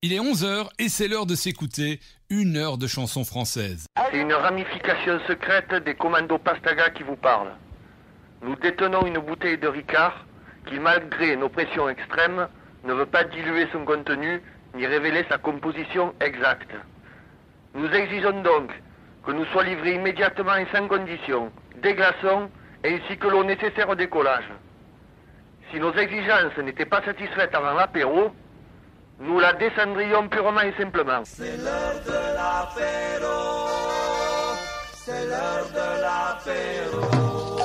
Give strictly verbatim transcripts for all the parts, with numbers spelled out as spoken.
Il est onze heures et c'est l'heure de s'écouter une heure de chansons françaises. C'est une ramification secrète des commandos Pastaga qui vous parle. Nous détenons une bouteille de Ricard qui, malgré nos pressions extrêmes, ne veut pas diluer son contenu ni révéler sa composition exacte. Nous exigeons donc que nous soit livré immédiatement et sans condition des glaçons ainsi que l'eau nécessaire au décollage. Si nos exigences n'étaient pas satisfaites avant l'apéro, nous la descendrions purement et simplement. C'est l'heure de l'apéro, c'est l'heure de l'apéro.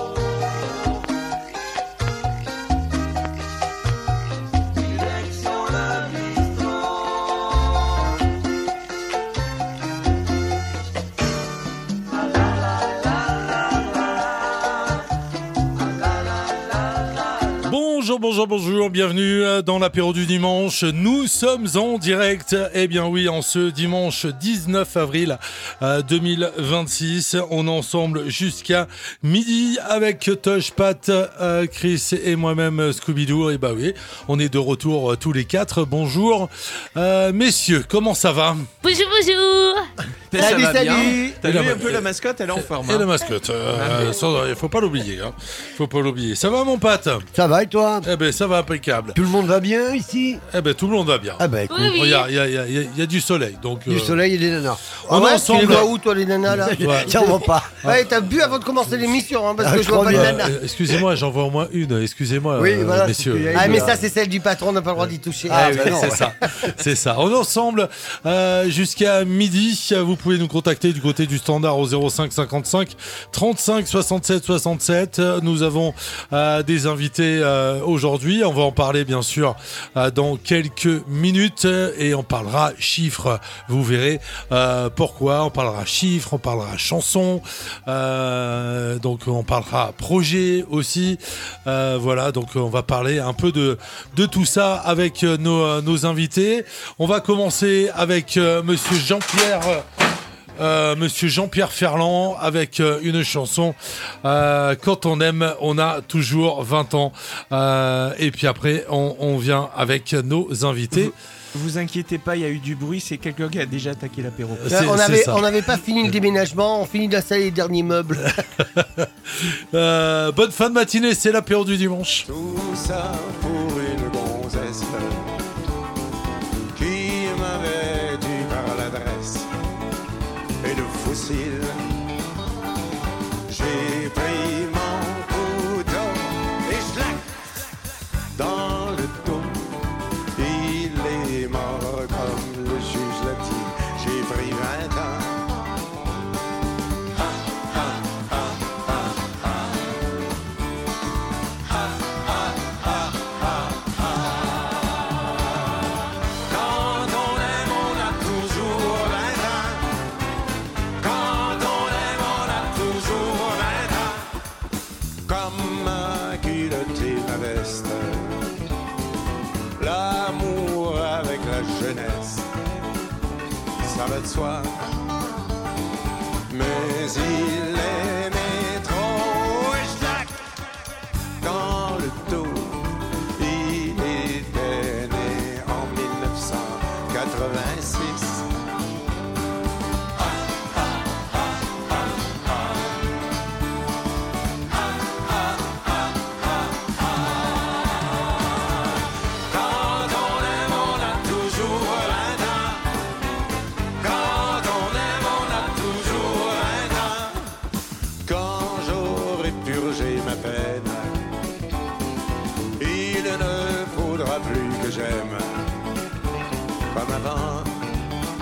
Direction le bistrot. La la la la la la la la. Bonjour, bonjour, bonjour, bienvenue dans l'apéro du dimanche. Nous sommes en direct, eh bien oui, en ce dimanche dix-neuf avril deux mille vingt-six. On est ensemble jusqu'à midi avec Tosh, Pat, euh, Chris et moi-même Scooby-Doo. Et bah oui, on est de retour euh, tous les quatre. Bonjour, euh, messieurs, comment ça va? Bonjour, bonjour. Ça Salut, va bien. salut. T'as Et vu la- un peu la mascotte, elle est en forme. Et hein. la mascotte, euh, il faut pas l'oublier, hein. Faut pas l'oublier. Ça va mon Pat? Ça va et toi? Eh ben ça va impeccable. Tout le monde va bien ici? Eh ben tout le monde va bien. Ah bah écoute, Oui, oui. Regarde, il y a, il y a- il y a- il y a du soleil, donc. du euh, soleil et des nanas. on est ensemble. Tu les vois où toi les nanas là? Ouais. Tiens, on voit pas. Ouais, t'as bu avant de commencer l'émission hein, parce Ah, que je je vois crois pas les bien. nanas. Euh, excusez-moi, j'en vois au moins une. Excusez-moi, Oui, euh, voilà, messieurs. c'est ce que j'allais Ah mais ça c'est celle du patron, on n'a pas le droit d'y toucher. Ah, bah oui, non. c'est ça, c'est ça. On est ensemble euh, jusqu'à midi. Vous pouvez nous contacter du côté du standard au zéro cinq cinquante-cinq trente-cinq soixante-sept soixante-sept. Nous avons euh, des invités euh, aujourd'hui. On va en parler bien sûr euh, dans quelques minutes et on parlera chiffres. Vous verrez euh, pourquoi. On parlera chiffres, on parlera chansons. Euh, donc on parlera projet aussi. Euh, voilà, donc on va parler un peu de de tout ça avec euh, nos, euh, nos invités. On va commencer avec euh, Monsieur Jean-Pierre. Euh, Monsieur Jean-Pierre Ferland avec euh, une chanson euh, Quand on aime, on a toujours vingt ans. Euh, et puis après, on, on vient avec nos invités. Vous inquiétez pas, il y a eu du bruit, c'est quelqu'un qui a déjà attaqué l'apéro. Euh, C'est- on c'est avait ça. on n'avait pas fini le déménagement, on finit d'installer les derniers meubles. Euh, bonne fin de matinée, c'est l'apéro du dimanche. Tout ça pour une gonzesse qui m'avait dit par l'adresse et le fossile. J'ai pris mon couteau et schlac dans le dos. Il est mort comme le juge l'a dit. J'ai pris vingt ans. Quand on aime, on a toujours vingt ans. Quand on aime, on a toujours vingt ans. Comme un culotté ma veste. L'amour avec la jeunesse, ça va de soi. Mais il aimait trop et schlac dans le dos. Il était né en dix-neuf cent quatre-vingt-six. Quand on aime, on a toujours vingt ans. Quand on aime, on a toujours vingt ans. Quand j'aurai purgé ma peine, il ne faudra plus que j'aime comme avant.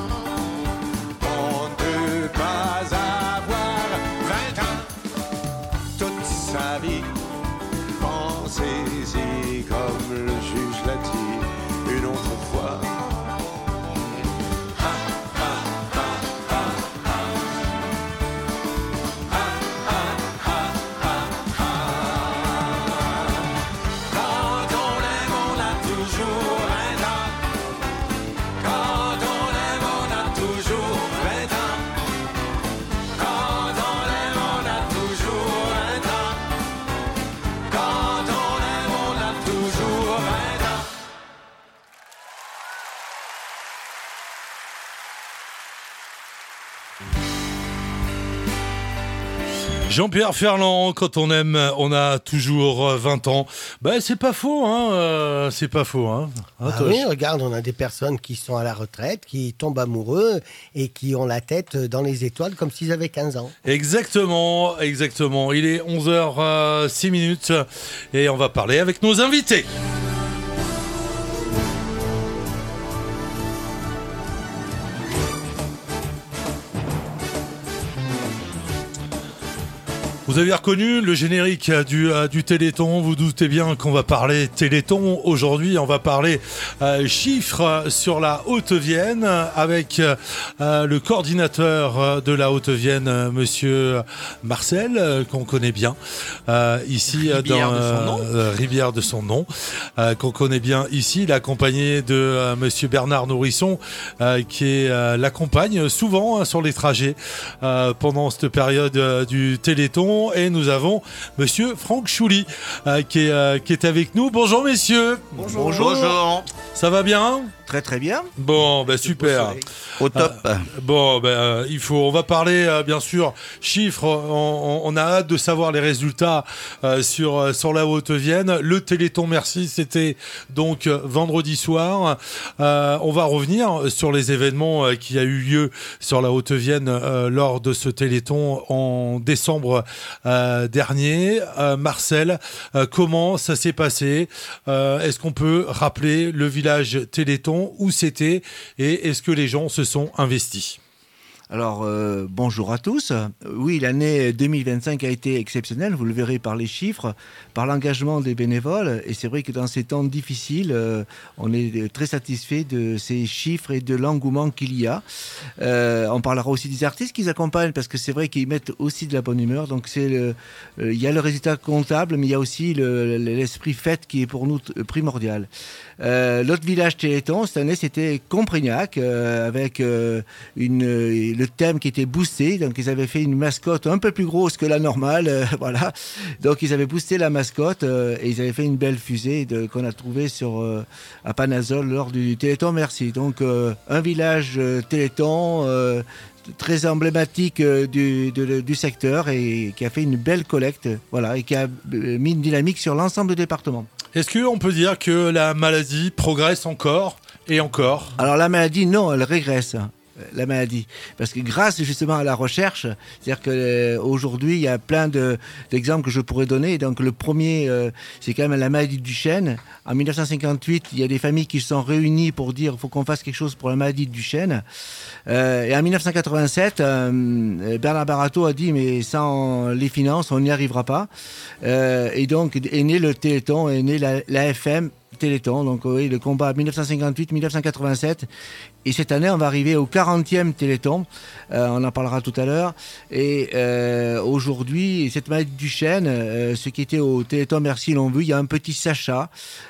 Jean-Pierre Ferland, quand on aime, on a toujours vingt ans. Ben, c'est pas faux, hein. Euh, c'est pas faux, hein. Ah Attends, oui, je- regarde, on a des personnes qui sont à la retraite, qui tombent amoureux et qui ont la tête dans les étoiles comme s'ils avaient quinze ans. Exactement, exactement. Il est onze heures six minutes et on va parler avec nos invités. Vous avez reconnu le générique du, euh, du Téléthon, vous doutez bien qu'on va parler Téléthon. Aujourd'hui, on va parler euh, chiffres sur la Haute-Vienne avec euh, le coordinateur de la Haute-Vienne, euh, monsieur Marcel, euh, qu'on connaît bien euh, ici Ribière dans de son nom. euh, Ribière de son nom, euh, qu'on connaît bien ici. Il est accompagné de euh, monsieur Bernard Nourrisson, euh, qui est, euh, l'accompagne souvent hein, sur les trajets euh, pendant cette période euh, du Téléthon. Et nous avons monsieur Franck Chouli euh, qui, est, euh, qui est avec nous. Bonjour messieurs. Bonjour. Bonjour. Ça va bien? Très très bien. Bon, ben super. Au top. Bon, ben euh, il faut, on va parler euh, bien sûr chiffres. On, on- on a hâte de savoir les résultats euh, sur euh, sur la Haute-Vienne. Le Téléthon, merci. C'était donc euh, vendredi soir. Euh, on va revenir sur les événements euh, qui a eu lieu sur la Haute-Vienne euh, lors de ce Téléthon en décembre euh, dernier. Euh, Marcel, euh, comment ça s'est passé? Euh, Est-ce qu'on peut rappeler le village Téléthon, où c'était, et est-ce que les gens se sont investis? Alors, euh, bonjour à tous. Oui, l'année deux mille vingt-cinq a été exceptionnelle, vous le verrez par les chiffres, par l'engagement des bénévoles. Et c'est vrai que dans ces temps difficiles, euh, on est très satisfait de ces chiffres et de l'engouement qu'il y a. Euh, on parlera aussi des artistes qui accompagnent, parce que c'est vrai qu'ils mettent aussi de la bonne humeur. Donc, c'est le, euh, il y a le résultat comptable, mais il y a aussi le- l'esprit fête qui est pour nous t- primordial. Euh, L'autre village Téléthon, cette année, c'était Comprignac, euh, avec euh, une, euh, le thème qui était boosté. Donc, ils avaient fait une mascotte un peu plus grosse que la normale. euh, voilà. Donc, ils avaient boosté la mascotte euh, et ils avaient fait une belle fusée de- qu'on a trouvée sur, euh, à Panazol lors du Téléthon Merci. Donc, euh, un village euh, Téléthon euh, très emblématique euh, du, de- du secteur et qui a fait une belle collecte, voilà, et qui a euh, mis une dynamique sur l'ensemble du département. Est-ce qu'on peut dire que la maladie progresse encore et encore? Alors la maladie, non, elle régresse. La maladie, parce que grâce justement à la recherche, c'est-à-dire que euh, aujourd'hui il y a plein de, d'exemples que je pourrais donner. Donc le premier, euh, c'est quand même la maladie du chêne. En mille neuf cent cinquante-huit, il y a des familles qui se sont réunies pour dire il faut qu'on fasse quelque chose pour la maladie du chêne. Euh, et en mille neuf cent quatre-vingt-sept, euh, Bernard Barato a dit mais sans les finances on n'y arrivera pas. Euh, et donc est né le Téléthon, est né la, la F M Téléthon. Donc oui, le combat mille neuf cent cinquante-huit mille neuf cent quatre-vingt-sept. Et cette année, on va arriver au quarantième Téléthon. Euh, on en parlera tout à l'heure. Et euh, aujourd'hui, cette maladie du chêne, euh, ceux qui étaient au Téléthon Merci l'ont vu, il y a un petit Sacha,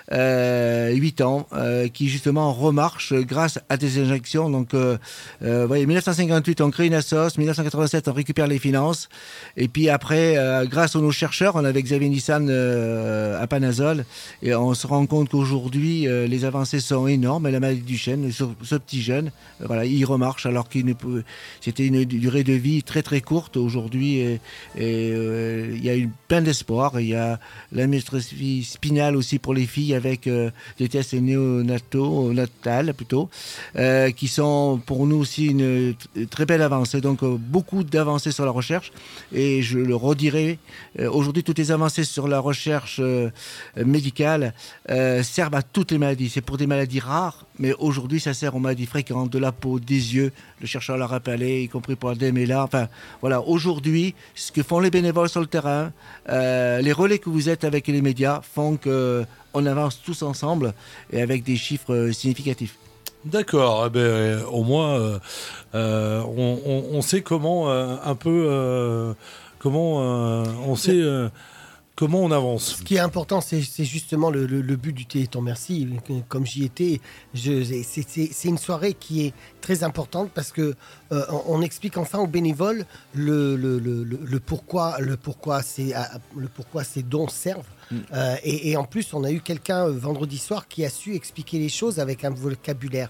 euh, huit ans, euh, qui justement remarche grâce à des injections. Donc, euh, euh, vous voyez, mille neuf cent cinquante-huit, on crée une assoce. mille neuf cent quatre-vingt-sept, on récupère les finances. Et puis après, euh, grâce à nos chercheurs, on avait Xavier Nissan euh, à Panazol. Et on se rend compte qu'aujourd'hui, euh, les avancées sont énormes. Et la maladie du chêne, ce, ce petit jeune, euh, voilà, il remarche alors qu'il ne peut, c'était une durée de vie très très courte aujourd'hui. Et, et euh, il y a eu plein d'espoir. Il y a l'amyotrophie spinale aussi pour les filles avec euh, des tests néonataux, natales plutôt, euh, qui sont pour nous aussi une t- très belle avancée. Donc euh, beaucoup d'avancées sur la recherche. Et je le redirai, euh, aujourd'hui toutes les avancées sur la recherche euh, médicale euh, servent à toutes les maladies. C'est pour des maladies rares, mais aujourd'hui ça sert aux maladies fréquentes de la peau, des yeux. Le chercheur l'a rappelé, y compris pour la D M L A. Enfin voilà, aujourd'hui, ce que font les bénévoles sur le terrain, euh, les relais que vous êtes avec les médias font qu'on avance tous ensemble et avec des chiffres euh, significatifs. D'accord, eh ben, euh, au moins euh, euh, on, on- on sait comment euh, un peu euh, comment euh, on sait euh, comment on avance. Ce qui est important, c'est c'est justement le, le- le but du Téléthon Merci. Comme j'y étais, je- c'est c'est- c'est une soirée qui est très importante parce que euh, on, on explique enfin aux bénévoles le, le, le, le- le pourquoi, le pourquoi ces, ah, le pourquoi ces dons servent. Euh, et, et en plus, on a eu quelqu'un euh, vendredi soir qui a su expliquer les choses avec un vocabulaire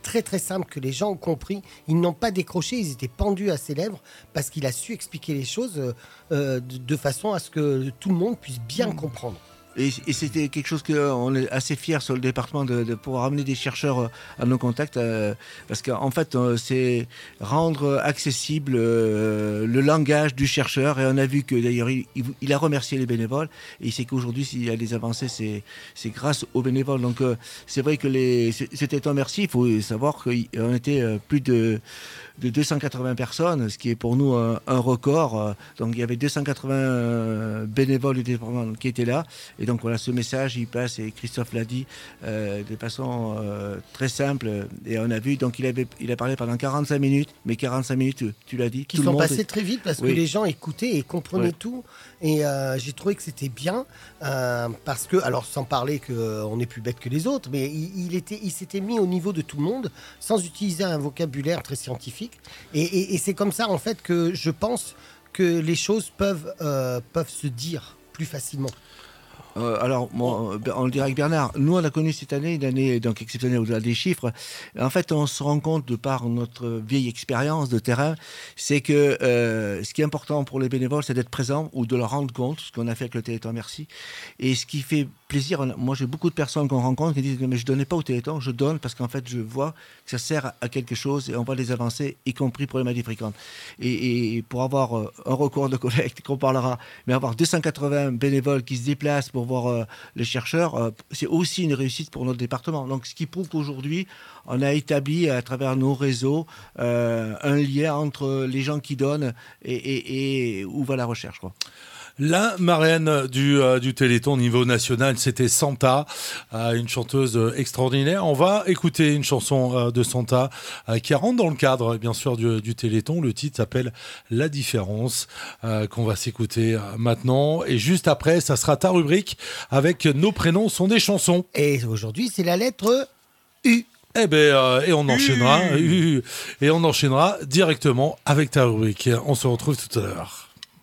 très très simple que les gens ont compris. Ils n'ont pas décroché, ils étaient pendus à ses lèvres parce qu'il a su expliquer les choses euh, de, de façon à ce que tout le monde puisse bien comprendre. Et, et c'était quelque chose qu'on est assez fiers sur le département de, de pouvoir amener des chercheurs à nos contacts, euh, parce qu'en fait, euh, c'est rendre accessible euh, le langage du chercheur. Et on a vu que d'ailleurs, il, il a remercié les bénévoles. Et il sait qu'aujourd'hui, s'il y a des avancées, c'est, c'est grâce aux bénévoles. Donc, euh, c'est vrai que les, c'était un merci. Il faut savoir qu'on était euh, plus de de deux cent quatre-vingts personnes, ce qui est pour nous un, un record. Donc il y avait deux cent quatre-vingts bénévoles du département qui étaient là. Et donc voilà, ce message, il passe, et Christophe l'a dit, euh, de façon euh, très simple. Et on a vu, donc il, avait, il a parlé pendant quarante-cinq minutes, mais quarante-cinq minutes, tu l'as dit. Qui sont passées est... très vite parce oui. que les gens écoutaient et comprenaient ouais. tout. Et euh, j'ai trouvé que c'était bien, euh, parce que, alors sans parler qu'on est plus bête que les autres, mais il, il, était, il s'était mis au niveau de tout le monde, sans utiliser un vocabulaire très scientifique. Et, et, et c'est comme ça, en fait, que je pense que les choses peuvent, euh, peuvent se dire plus facilement. Euh, alors, bon, on le dirait avec Bernard, nous on a connu cette année, une année donc exceptionnelle au-delà des chiffres. En fait, on se rend compte de par notre vieille expérience de terrain, c'est que euh, ce qui est important pour les bénévoles, c'est d'être présent ou de leur rendre compte, ce qu'on a fait avec le Téléthon Merci. Et ce qui fait plaisir, moi j'ai beaucoup de personnes qu'on rencontre qui disent mais je ne donnais pas au Téléthon, je donne parce qu'en fait je vois que ça sert à quelque chose et on voit des avancées, y compris pour les maladies fréquentes. Et, et pour avoir euh, un record de collecte qu'on parlera, mais avoir deux cent quatre-vingts bénévoles qui se déplacent pour voir euh, les chercheurs, euh, c'est aussi une réussite pour notre département. Donc ce qui prouve qu'aujourd'hui, on a établi à travers nos réseaux euh, un lien entre les gens qui donnent et, et, et où va la recherche, quoi. La marraine du, euh, du Téléthon au niveau national, c'était Santa, euh, une chanteuse extraordinaire. On va écouter une chanson euh, de Santa euh, qui rentre dans le cadre, bien sûr, du, du Téléthon. Le titre s'appelle La Différence, euh, qu'on va s'écouter euh, maintenant. Et juste après, ça sera ta rubrique avec Nos prénoms sont des chansons. Et aujourd'hui, c'est la lettre U. Eh ben, euh, et on enchaînera, U. et on enchaînera directement avec ta rubrique. On se retrouve tout à l'heure.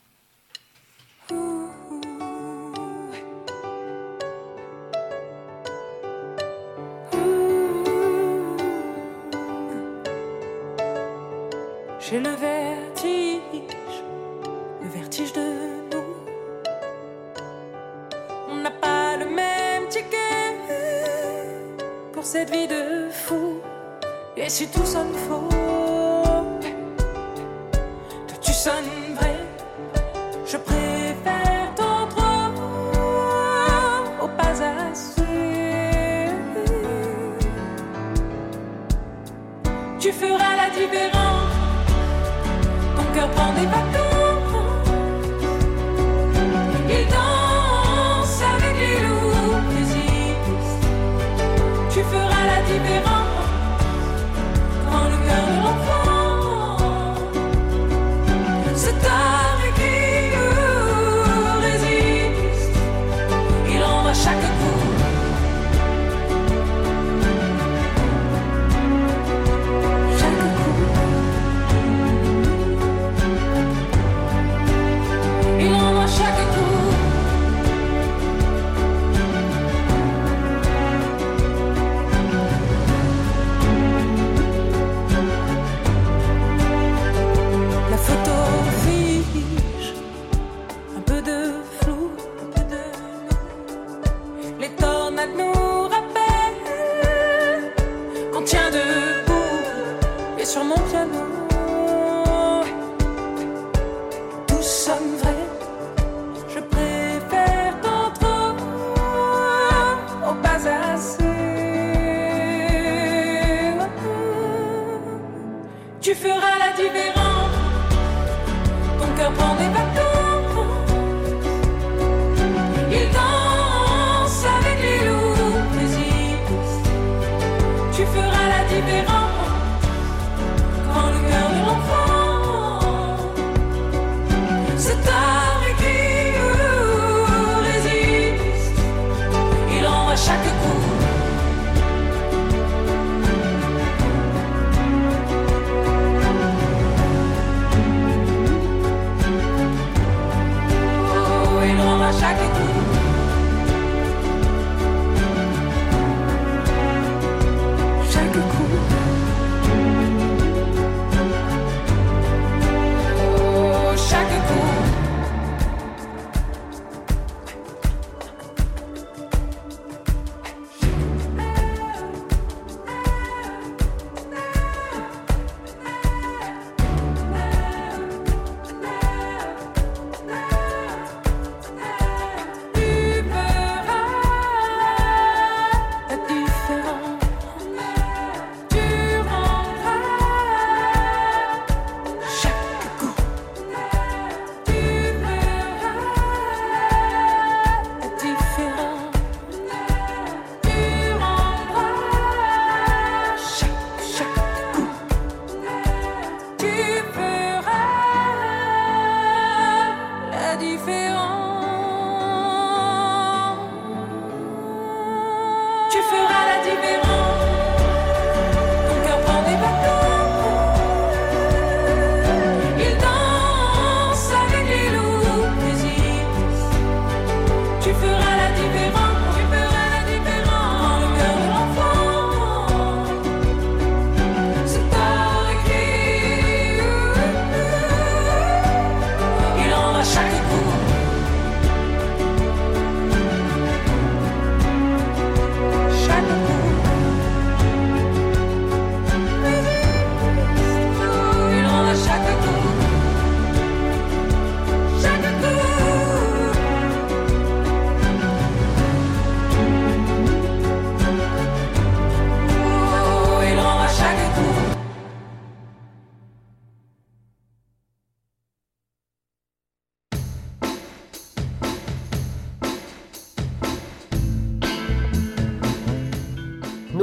J'ai le vertige, le vertige de nous. On n'a pas le même ticket pour cette vie de fou. Et si tout sonne faux, toi tu sonnes vrai. Je préfère ton trop au pas assez. Tu feras la différence. Ton cœur prend des vacances. Il danse avec les loups, résiste. Tu feras la différence. Quand le cœur de l'enfant se tarde et qui résiste, il envoie chaque coup.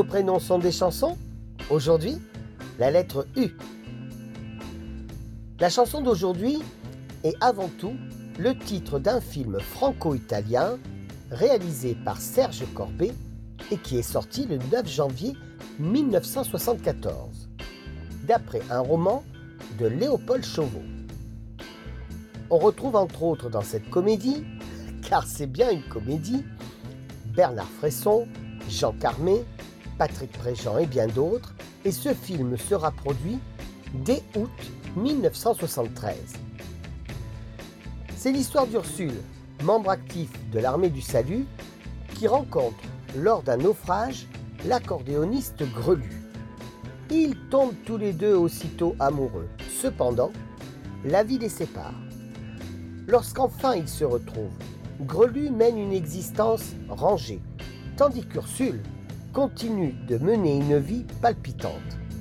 nos prénoms sont des chansons. Aujourd'hui, la lettre U. La chanson d'aujourd'hui est avant tout le titre d'un film franco-italien réalisé par Serge Corbet et qui est sorti le neuf janvier mille neuf cent soixante-quatorze, d'après un roman de Léopold Chauveau. On retrouve entre autres dans cette comédie, car c'est bien une comédie, Bernard Fresson, Jean Carmé, Patrick Préjean et bien d'autres, et ce film sera produit dès août mille neuf cent soixante-treize. C'est l'histoire d'Ursule, membre actif de l'armée du salut, qui rencontre, lors d'un naufrage, l'accordéoniste Grelu. Ils tombent tous les deux aussitôt amoureux. Cependant, la vie les sépare. Lorsqu'enfin ils se retrouvent, Grelu mène une existence rangée, tandis qu'Ursule continue de mener une vie palpitante.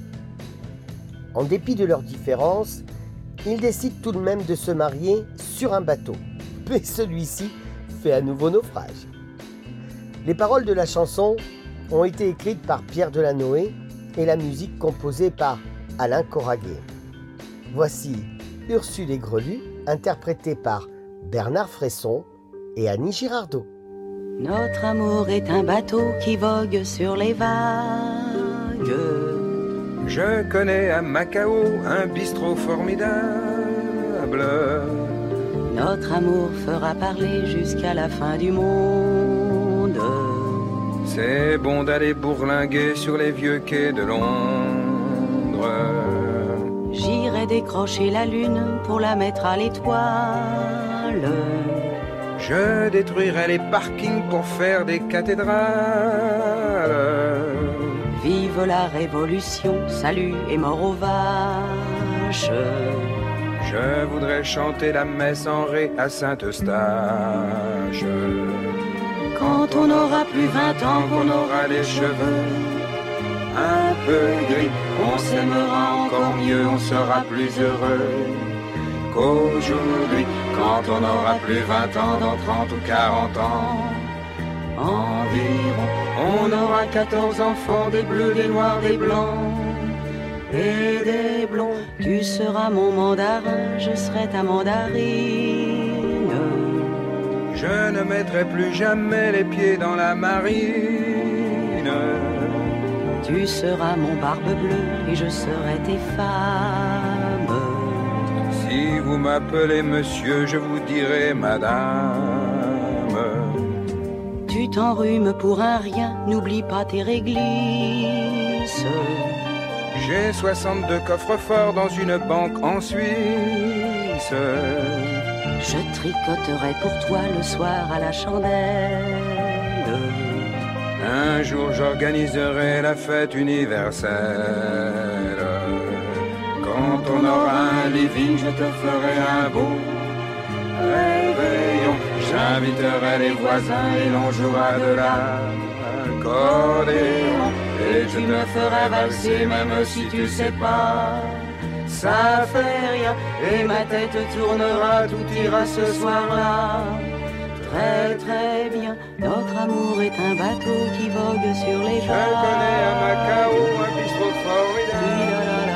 En dépit de leurs différences, ils décident tout de même de se marier sur un bateau. Mais celui-ci fait à nouveau naufrage. Les paroles de la chanson ont été écrites par Pierre Delanoë et la musique composée par Alain Coraguet. Voici Ursule et Grelu, interprétés par Bernard Fresson et Annie Girardot. Notre amour est un bateau qui vogue sur les vagues. Je connais à Macao un bistrot formidable. Notre amour fera parler jusqu'à la fin du monde. C'est bon d'aller bourlinguer sur les vieux quais de Londres. J'irai décrocher la lune pour la mettre à l'étoile. Je détruirai les parkings pour faire des cathédrales. Vive la Révolution, salut et mort aux vaches. Je voudrais chanter la messe en ré à Saint-Eustache. Quand on aura plus vingt ans, qu'on aura les cheveux un peu gris, on s'aimera encore mieux, on sera plus heureux qu'aujourd'hui. Quand on aura plus vingt ans, dans trente ou quarante ans environ, on aura quatorze enfants, des bleus, des noirs, des blancs et des blonds. Tu seras mon mandarin, je serai ta mandarine. Je ne mettrai plus jamais les pieds dans la marine. Tu seras mon barbe bleue et je serai tes femmes. Si vous m'appelez monsieur, je vous dirai madame. Tu t'enrhumes pour un rien, n'oublie pas tes réglisses. J'ai soixante-deux coffres-forts dans une banque en Suisse. Je tricoterai pour toi le soir à la chandelle. Un jour j'organiserai la fête universelle. Quand on aura un living, je te ferai un beau réveillon. J'inviterai les voisins et l'on jouera de l'accordéon. Et tu me feras valser même si tu sais pas. Ça fait rien, et ma tête tournera, tout ira ce soir-là. Très très bien, notre amour est un bateau qui vogue sur les vagues. Je connais à Macao un bistrot formidable.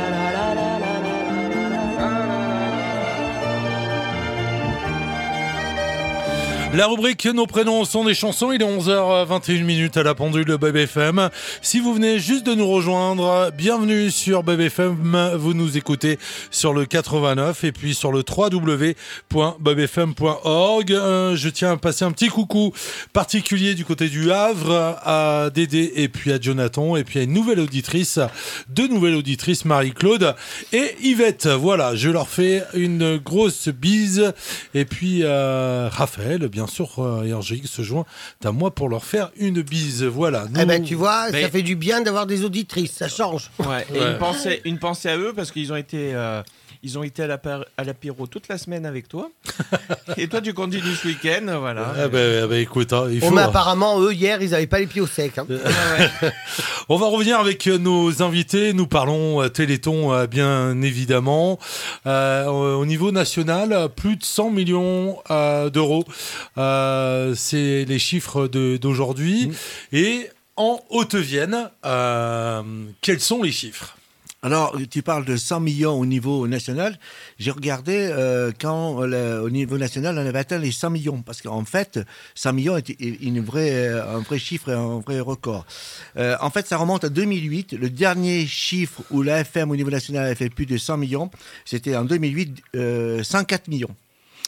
La rubrique Nos prénoms sont des chansons, il est onze heures vingt et une minutes à la pendule de B B F M. Si vous venez juste de nous rejoindre, bienvenue sur B B F M, vous nous écoutez sur le quatre-vingt-neuf et puis sur le w w w point b b f m point org. Euh, je tiens à passer un petit coucou particulier du côté du Havre à Dédé et puis à Jonathan et puis à une nouvelle auditrice, deux nouvelles auditrices, Marie-Claude et Yvette. Voilà, je leur fais une grosse bise et puis euh, Raphaël, bien sûr, euh, et Angélique se joint à moi pour leur faire une bise. Voilà. Nous... Eh ben, tu vois, Mais... ça fait du bien d'avoir des auditrices, ça change. Ouais, et Ouais. Une, pensée, une pensée à eux parce qu'ils ont été, euh, ils ont été à, l'apéro, à l'apéro toute la semaine avec toi. Et toi, tu continues ce week-end, voilà. Eh ben, eh ben, écoute, hein, il Bon, faut... mais apparemment, eux, hier, ils n'avaient pas les pieds au sec. Hein. On va revenir avec nos invités. Nous parlons euh, Téléthon, euh, bien évidemment. Euh, au niveau national, plus de cent millions euh, d'euros. Euh, c'est les chiffres de, d'aujourd'hui. Mmh. Et en Haute-Vienne. Euh, quels sont les chiffres ? Alors, tu parles de cent millions au niveau national. J'ai regardé euh, quand euh, au niveau national, on avait atteint les cent millions. Parce qu'en fait, cent millions est une vraie, un vrai chiffre et un vrai record. Euh, en fait, ça remonte à deux mille huit. Le dernier chiffre où l'A F M au niveau national avait fait plus de cent millions, c'était en deux mille huit, euh, cent quatre millions.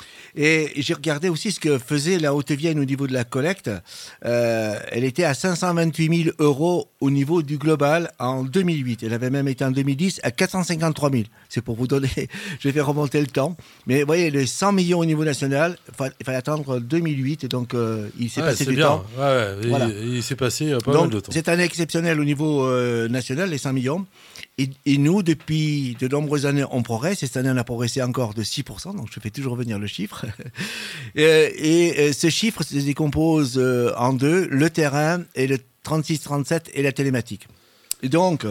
Et j'ai regardé aussi ce que faisait la Haute-Vienne au niveau de la collecte. Euh, elle était à cinq cent vingt-huit mille euros au niveau du global en deux mille huit. Elle avait même été en deux mille dix à quatre cent cinquante-trois mille. C'est pour vous donner, je vais remonter le temps. Mais vous voyez, les cent millions au niveau national, il fallait, fallait attendre deux mille huit. Et donc, euh, il s'est ouais, passé du bien. temps. Ouais, ouais. Voilà. Il, il s'est passé euh, pas donc, mal de temps. C'est une année exceptionnelle au niveau euh, national, les cent millions. Et, et nous, depuis de nombreuses années, on progresse. Et cette année, on a progressé encore de six pour cent. Donc, je fais toujours revenir le chiffre. et, et, et ce chiffre se décompose euh, en deux, le terrain et le trente-six trente-sept et la télématique. Et donc,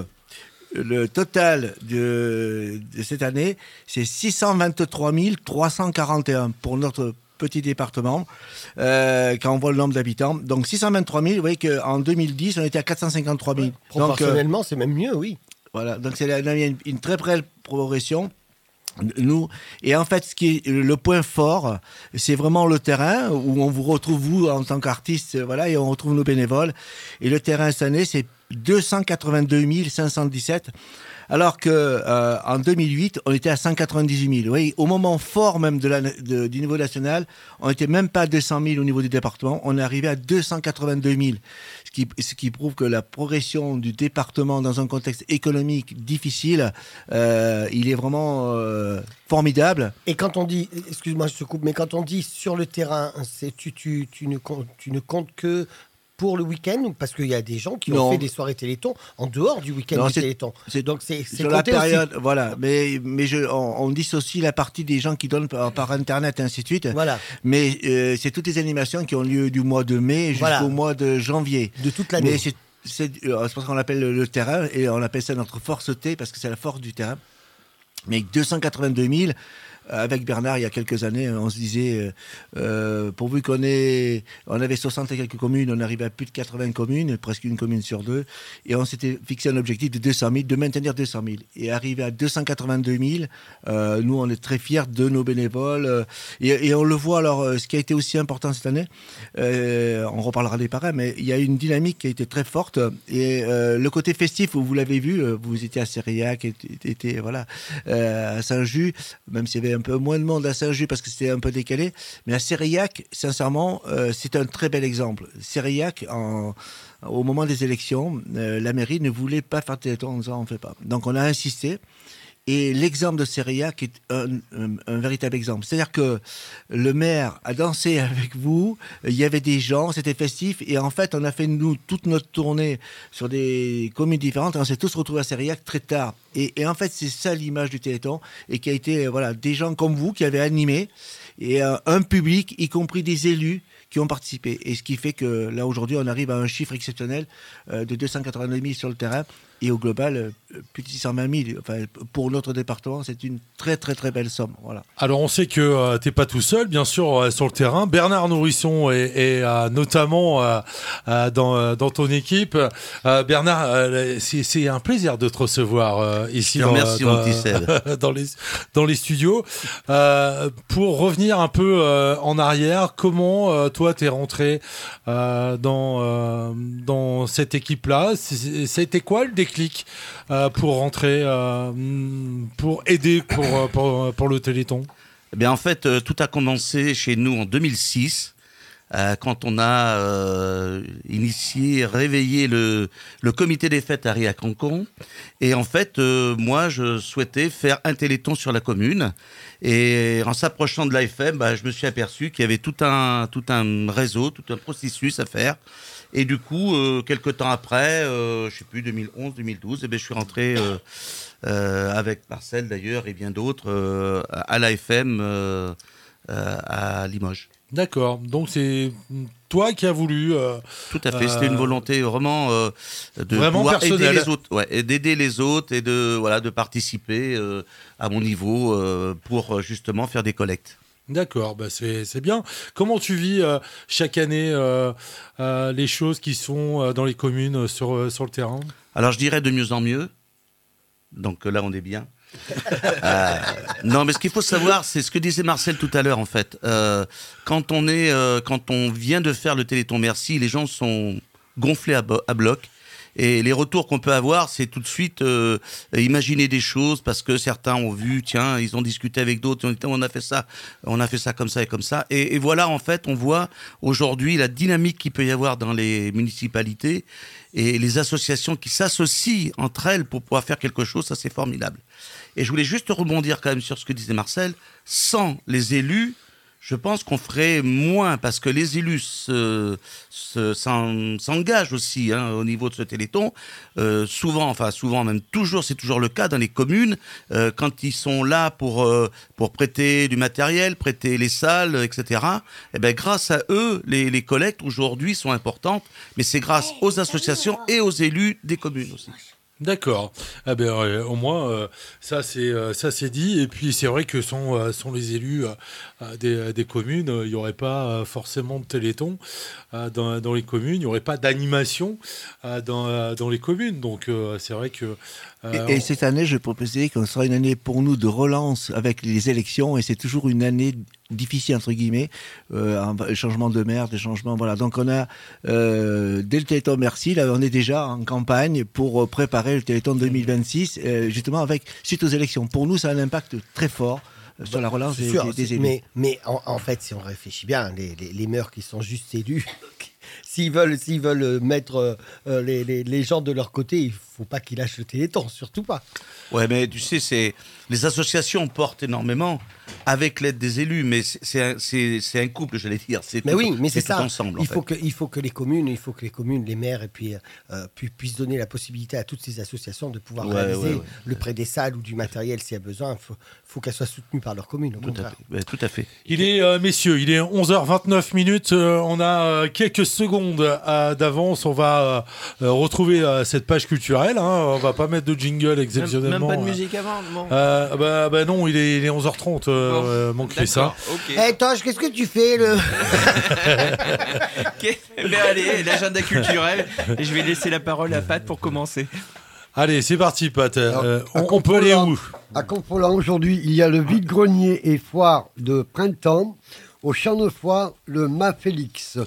le total de, de cette année, c'est six cent vingt-trois mille trois cent quarante et un pour notre petit département, euh, quand on voit le nombre d'habitants. Donc, six cent vingt-trois mille, vous voyez qu'en deux mille dix, on était à quatre cent cinquante-trois mille. Ouais, proportionnellement, donc, euh, c'est même mieux, oui. Voilà, donc c'est une, une, une très belle progression. Nous, et en fait, ce qui est le point fort, c'est vraiment le terrain où on vous retrouve, vous, en tant qu'artiste, voilà, et on retrouve nos bénévoles. Et le terrain cette année, c'est deux cent quatre-vingt-deux mille cinq cent dix-sept. Alors que euh, en deux mille huit, on était à cent quatre-vingt-dix-huit mille. Oui, au moment fort même de la, de, du niveau national, on n'était même pas à deux cent mille au niveau du département. On est arrivé à deux cent quatre-vingt-deux mille, ce qui, ce qui prouve que la progression du département dans un contexte économique difficile, euh, il est vraiment euh, formidable. Et quand on dit, excuse-moi, je te coupe, mais quand on dit sur le terrain, c'est tu, tu, tu, ne, tu ne comptes que pour le week-end, parce qu'il y a des gens qui non. ont fait des soirées Téléthon en dehors du week-end non, du Téléthon. C'est, donc c'est, c'est sur la période, aussi. Voilà. Mais mais je, on, on dissocie la partie des gens qui donnent par, par internet et ainsi de suite. Voilà. Mais euh, c'est toutes les animations qui ont lieu du mois de mai jusqu'au voilà. mois de janvier. De toute l'année. Mais c'est c'est, c'est parce qu'on l'appelle le, le terrain et on appelle ça notre force T parce que c'est la force du terrain. Mais deux cent quatre-vingt-deux mille. Avec Bernard, il y a quelques années, on se disait, euh, pourvu qu'on ait, on avait soixante et quelques communes, on arrivait à plus de quatre-vingts communes, presque une commune sur deux, et on s'était fixé un objectif de deux cent mille, de maintenir deux cent mille. Et arrivé à deux cent quatre-vingt-deux mille, euh, nous, on est très fiers de nos bénévoles, euh, et, et on le voit, alors, ce qui a été aussi important cette année, euh, on reparlera des parrains, mais il y a une dynamique qui a été très forte, et euh, le côté festif, vous l'avez vu, vous étiez à Sériac, était, voilà, euh, à Saint-Just, même s'il y avait un peu moins de monde à Saint-Just parce que c'était un peu décalé, mais à Sériac, sincèrement, euh, c'est un très bel exemple. Sériac, en, au moment des élections, euh, la mairie ne voulait pas faire Téléthon en disant on ne fait pas. Donc on a insisté. Et l'exemple de Sériac est un, un, un véritable exemple. C'est-à-dire que le maire a dansé avec vous, il y avait des gens, c'était festif, et en fait, on a fait, nous, toute notre tournée sur des communes différentes, et on s'est tous retrouvés à Sériac très tard. Et, et en fait, c'est ça l'image du Téléthon, et qui a été, voilà, des gens comme vous qui avaient animé, et euh, un public, y compris des élus, qui ont participé. Et ce qui fait que là, aujourd'hui, on arrive à un chiffre exceptionnel euh, de deux cent quatre-vingt-deux mille sur le terrain. Et au global, euh, plus de six cent vingt mille. Enfin, pour notre département, c'est une très, très, très belle somme. Voilà. Alors, on sait que euh, tu n'es pas tout seul, bien sûr, euh, sur le terrain. Bernard Nourrisson est, est euh, notamment euh, euh, dans, euh, dans ton équipe. Euh, Bernard, euh, c'est, c'est un plaisir de te recevoir euh, ici dans, remercie, dans, dans, les, dans les studios. Euh, pour revenir un peu euh, en arrière, comment euh, toi, tu es rentré euh, dans, euh, dans cette équipe-là? C'est, c'était quoi le déclic euh, pour rentrer, euh, pour aider pour, pour, pour le Téléthon? Eh bien, en fait, euh, tout a commencé chez nous en deux mille six. Euh, quand on a euh, initié, réveillé le, le comité des fêtes à Riacancon. Et en fait, euh, moi, je souhaitais faire un Téléthon sur la commune. Et en s'approchant de l'A F M, bah, je me suis aperçu qu'il y avait tout un, tout un réseau, tout un processus à faire. Et du coup, euh, quelques temps après, euh, je ne sais plus, deux mille onze, deux mille douze, eh bien, je suis rentré euh, euh, avec Marcel d'ailleurs et bien d'autres euh, à l'A F M euh, euh, à Limoges. D'accord, donc c'est toi qui as voulu... Euh, Tout à fait, euh, c'était une volonté vraiment euh, de vraiment pouvoir personnelle. aider les autres, ouais, et d'aider les autres et de, voilà, de participer euh, à mon niveau euh, pour justement faire des collectes. D'accord, bah c'est, c'est bien. Comment tu vis euh, chaque année euh, euh, les choses qui sont euh, dans les communes euh, sur, euh, sur le terrain ? Alors je dirais de mieux en mieux. Donc euh, là on est bien. euh, non mais ce qu'il faut savoir, c'est ce que disait Marcel tout à l'heure en fait. Euh, quand on est, euh, quand on vient de faire le Téléthon Merci, les gens sont gonflés à, bo- à bloc. Et les retours qu'on peut avoir, c'est tout de suite euh, imaginer des choses parce que certains ont vu, tiens, ils ont discuté avec d'autres, ils ont dit, on a fait ça, on a fait ça comme ça et comme ça. Et, et voilà, en fait, on voit aujourd'hui la dynamique qu'il peut y avoir dans les municipalités et les associations qui s'associent entre elles pour pouvoir faire quelque chose, ça c'est formidable. Et je voulais juste rebondir quand même sur ce que disait Marcel. Sans les élus, je pense qu'on ferait moins parce que les élus se, se, s'en, s'engagent aussi hein, au niveau de ce Téléthon. Euh, souvent, enfin souvent même toujours, c'est toujours le cas dans les communes euh, quand ils sont là pour euh, pour prêter du matériel, prêter les salles, et cetera. Et ben grâce à eux, les, les collectes aujourd'hui sont importantes, mais c'est grâce aux associations et aux élus des communes aussi. D'accord. Ah ben, euh, au moins, euh, ça, c'est, euh, ça c'est dit. Et puis, c'est vrai que sont, euh, sont les élus euh, des, des communes. Il n'y aurait pas euh, forcément de téléthon euh, dans, dans les communes. Il n'y aurait pas d'animation euh, dans, euh, dans les communes. Donc, euh, c'est vrai que... Euh, et, et cette année, je proposais qu'on sera une année pour nous de relance avec les élections. Et c'est toujours une année difficile, entre guillemets. Euh, un changement de maire, des changements... Voilà. Donc, on a... Euh, dès le Téléthon Merci, là, on est déjà en campagne pour préparer le Téléthon deux mille vingt-six, euh, justement avec suite aux élections. Pour nous, ça a un impact très fort euh, sur la relance des, sûr, des, des élus. Mais, mais en, en fait, si on réfléchit bien, les, les, les maires qui sont juste élus, s'ils veulent, s'ils veulent mettre euh, les, les, les gens de leur côté, il ne faut pas qu'ils lâchent le Téléthon, surtout pas. Ouais, mais tu sais, c'est les associations portent énormément avec l'aide des élus, mais c'est, c'est, un, c'est, c'est un couple, j'allais dire. C'est mais tout, oui, mais c'est, c'est ça. tout ensemble. Il en faut fait. que, il faut que les communes, il faut que les communes, les maires, et puis euh, pu, puissent donner la possibilité à toutes ces associations de pouvoir Ouais, réaliser ouais, ouais. le prêt des salles ou du matériel s'il y a besoin. Il faut, faut qu'elles soient soutenues par leur commune. Au Tout à contraire. fait. Ouais, tout à fait. Il est, euh, messieurs, il est onze heures vingt-neuf minutes. Euh, on a euh, quelques secondes euh, d'avance. On va euh, retrouver euh, cette page culturelle. Hein. On va pas mettre de jingle exceptionnellement. Même, même pas de musique avant bon. euh, bah, bah non, il est, il est onze heures trente. Euh, bon, manquerait ça. Okay. Hey, Tosh, qu'est-ce que tu fais le Ok, ben allez, l'agenda culturel. Et je vais laisser la parole à Pat pour commencer. Allez, c'est parti, Pat. Alors, euh, à on, on peut aller où? À Confolens, aujourd'hui, il y a le vide-grenier et foire de printemps. Au champ de foire, le Mât Félix.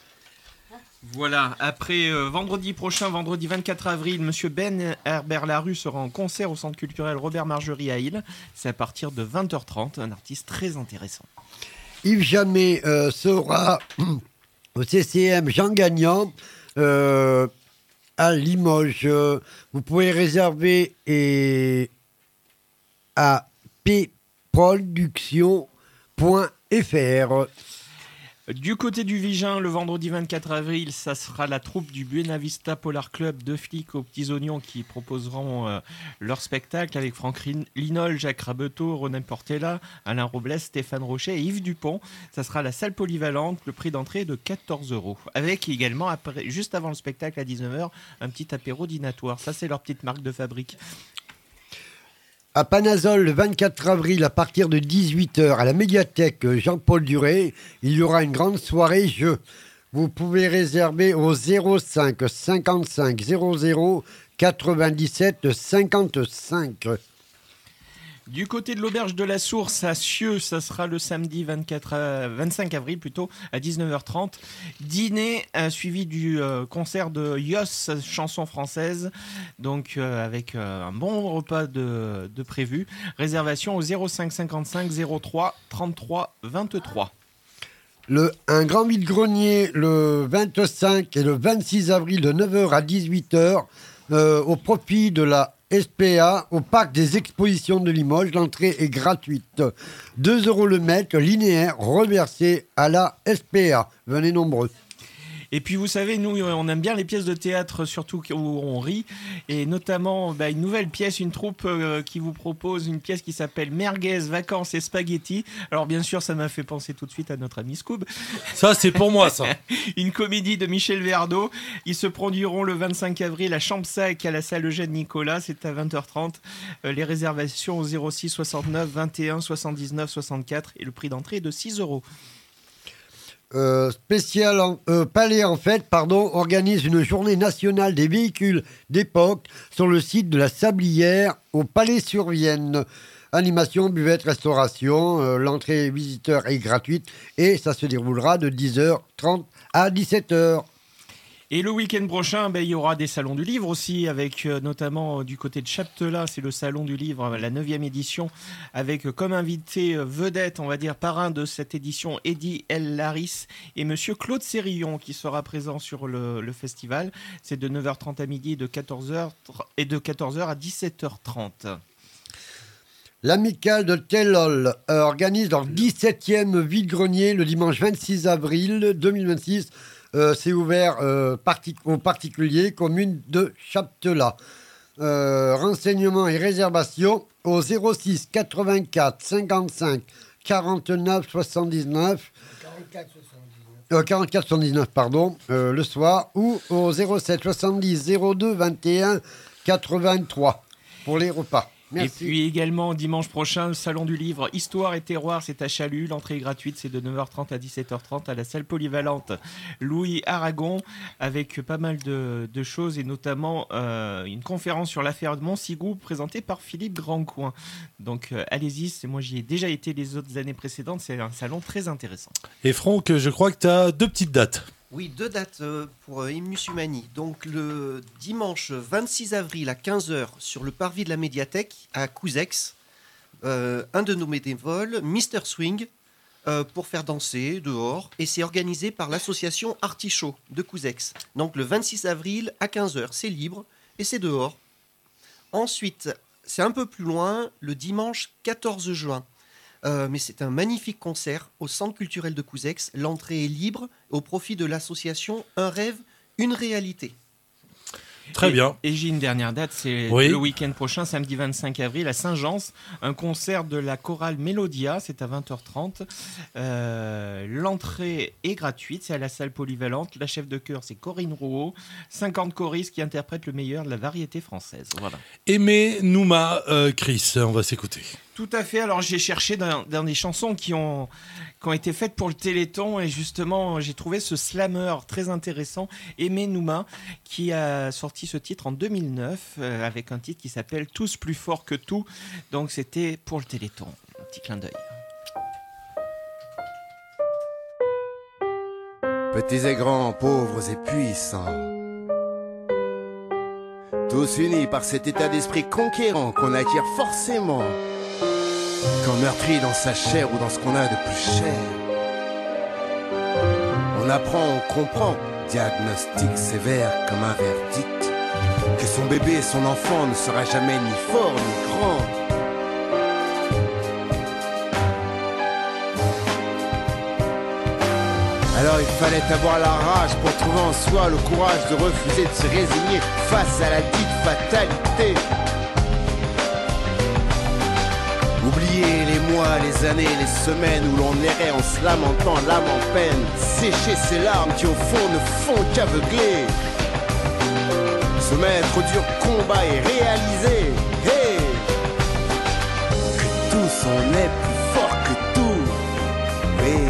Voilà, après euh, vendredi prochain, vendredi vingt-quatre avril, Monsieur Ben Herbert Larue sera en concert au Centre culturel Robert Margerie à Île. C'est à partir de vingt heures trente, un artiste très intéressant. Yves Jamais euh, sera au C C M Jean Gagnant euh, à Limoges. Vous pouvez réserver et à p production point f r. Du côté du Vigin, le vendredi vingt-quatre avril, ça sera la troupe du Buena Vista Polar Club de flics aux petits oignons qui proposeront euh, leur spectacle avec Franck Linol, Jacques Rabeteau, Ronan Portella, Alain Robles, Stéphane Rocher et Yves Dupont. Ça sera la salle polyvalente, le prix d'entrée est de quatorze euros. Avec également, après, juste avant le spectacle à dix-neuf heures, un petit apéro dînatoire. Ça, c'est leur petite marque de fabrique. À Panazol, le vingt-quatre avril, à partir de dix-huit heures, à la médiathèque Jean-Paul Duré, il y aura une grande soirée jeu. Vous pouvez réserver au zéro cinq cinquante-cinq zéro zéro quatre-vingt-dix-sept cinquante-cinq. Du côté de l'auberge de la Source à Cieux, ça sera le samedi vingt-quatre, vingt-cinq avril plutôt, à dix-neuf heures trente. Dîner euh, suivi du euh, concert de Yos, chanson française, donc euh, avec euh, un bon repas de, de prévu. Réservation au zéro cinq cinquante-cinq zéro trois trente-trois vingt-trois. Le, un grand vide-grenier le vingt-cinq et le vingt-six avril de neuf heures à dix-huit heures euh, au profit de la S P A au parc des expositions de Limoges. L'entrée est gratuite. deux euros le mètre, linéaire, reversé à la S P A. Venez nombreux. Et puis vous savez, nous on aime bien les pièces de théâtre, surtout où on rit, et notamment bah, une nouvelle pièce, une troupe euh, qui vous propose une pièce qui s'appelle Merguez, Vacances et Spaghetti. Alors bien sûr, ça m'a fait penser tout de suite à notre ami Scoob. Ça c'est pour moi ça. Une comédie de Michel Verdeau. Ils se produiront le vingt-cinq avril à Champsac à la salle Eugène Nicolas, c'est à vingt heures trente. Euh, les réservations au zéro six soixante-neuf vingt et un soixante-dix-neuf soixante-quatre et le prix d'entrée est de six euros. Euh, spécial en- euh, Palais en fait, pardon, organise une journée nationale des véhicules d'époque sur le site de la Sablière au Palais-sur-Vienne. Animation, buvette, restauration, euh, l'entrée visiteur est gratuite et ça se déroulera de dix heures trente à dix-sept heures. Et le week-end prochain, ben, il y aura des salons du livre aussi, avec euh, notamment euh, du côté de Chaptelain, c'est le salon du livre, euh, la neuvième édition, avec euh, comme invité euh, vedette, on va dire, parrain de cette édition, Eddy El Laris et monsieur Claude Sérillon qui sera présent sur le, le festival. C'est de neuf heures trente à midi et de quatorze heures, et de quatorze heures à dix-sept heures trente. L'amicale de Tellol euh, organise leur dix-septième vide-grenier le dimanche vingt-six avril deux mille vingt-six. Euh, c'est ouvert euh, partic- aux particuliers, commune de Chaptelain. Euh, renseignements et réservations au zéro six quatre-vingt-quatre cinquante-cinq quarante-neuf soixante-dix-neuf euh, quarante-quatre soixante-dix-neuf pardon, euh, le soir, ou au zéro sept soixante-dix zéro deux vingt et un quatre-vingt-trois pour les repas. Merci. Et puis également dimanche prochain, le salon du livre Histoire et Terroir, c'est à Chalut. L'entrée est gratuite, c'est de neuf heures trente à dix-sept heures trente à la salle polyvalente Louis Aragon, avec pas mal de, de choses et notamment euh, une conférence sur l'affaire de Montsigou présentée par Philippe Grandcoin. Donc euh, allez-y, c'est, moi j'y ai déjà été les autres années précédentes, c'est un salon très intéressant. Et Franck, je crois que tu as deux petites dates. Oui, deux dates euh, pour euh, Imus Humani. Donc le dimanche vingt-six avril à quinze heures sur le parvis de la médiathèque à Couzex, euh, un de nos bénévoles, Mister Swing, euh, pour faire danser dehors. Et c'est organisé par l'association Artichaut de Couzex. Donc le vingt-six avril à quinze heures, c'est libre et c'est dehors. Ensuite, c'est un peu plus loin, le dimanche quatorze juin. Euh, mais c'est un magnifique concert au Centre culturel de Couzex. L'entrée est libre au profit de l'association Un rêve, une réalité. Très et, bien. Et j'ai une dernière date, c'est Oui. le week-end prochain, samedi vingt-cinq avril, à Saint-Gence, un concert de la chorale Mélodia, c'est à vingt heures trente. Euh, l'entrée est gratuite, c'est à la salle polyvalente. La chef de chœur, c'est Corinne Rouault. cinquante choristes qui interprètent le meilleur de la variété française. Voilà. Aimé Nouma, euh, Chris, on va s'écouter. Tout à fait. Alors j'ai cherché dans, dans des chansons qui ont, qui ont été faites pour le Téléthon et justement j'ai trouvé ce slammer très intéressant, Aimé Nouma, qui a sorti ce titre en deux mille neuf euh, avec un titre qui s'appelle Tous plus fort que tout. Donc c'était pour le Téléthon. Un petit clin d'œil. Petits et grands, pauvres et puissants, tous unis par cet état d'esprit conquérant qu'on acquiert forcément quand meurtri dans sa chair ou dans ce qu'on a de plus cher. On apprend, on comprend, diagnostic sévère comme un verdict, que son bébé, son enfant ne sera jamais ni fort ni grand. Alors il fallait avoir la rage pour trouver en soi le courage de refuser de se résigner face à la dite fatalité. Oublier les mois, les années, les semaines où l'on errait en se lamentant, l'âme en peine. Sécher ces larmes qui au fond ne font qu'aveugler. Se mettre au dur combat et réaliser, hey, que tous on est plus fort que tout. Oui.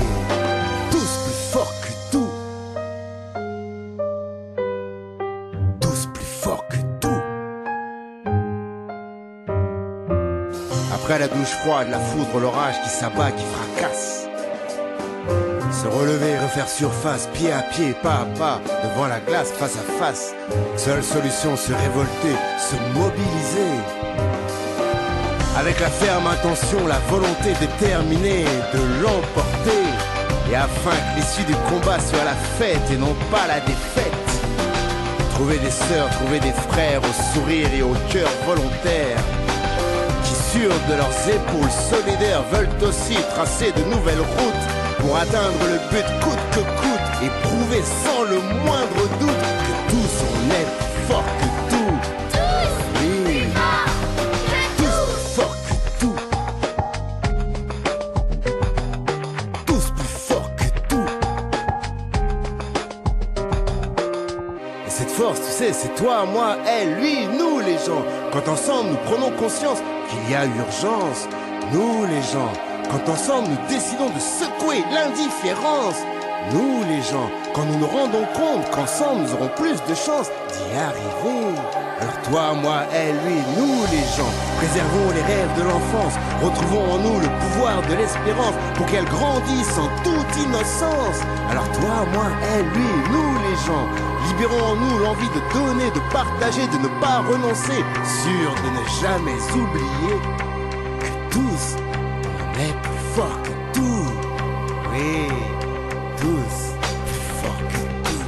Après la douche froide, la foudre, l'orage qui s'abat, qui fracasse. Se relever, refaire surface, pied à pied, pas à pas, devant la glace, face à face. Seule solution, se révolter, se mobiliser. Avec la ferme intention, la volonté déterminée de l'emporter. Et afin que l'issue du combat soit la fête et non pas la défaite. Trouver des sœurs, trouver des frères au sourire et au cœur volontaire. Sûrs de leurs épaules solidaires veulent aussi tracer de nouvelles routes pour atteindre le but coûte que coûte. et prouver sans le moindre doute que tous on est plus fort que tout. Tous, oui, plus fort que tous plus fort que tout. Tous plus forts que tout. Et cette force, tu sais, c'est toi, moi, elle, lui, nous les gens. Quand ensemble nous prenons conscience qu'il y a urgence, nous les gens. Quand ensemble nous décidons de secouer l'indifférence, nous les gens. Quand nous nous rendons compte qu'ensemble nous aurons plus de chances d'y arriver. Alors toi, moi, elle, lui, nous les gens. Préservons les rêves de l'enfance. Retrouvons en nous le pouvoir de l'espérance pour qu'elle grandisse en toute innocence. Alors toi, moi, elle, lui, nous les gens. Libérons en nous l'envie de donner, de partager, de ne pas renoncer. Sûr de ne jamais oublier que tous, on est plus fort que tout. Oui, tous plus fort que tout.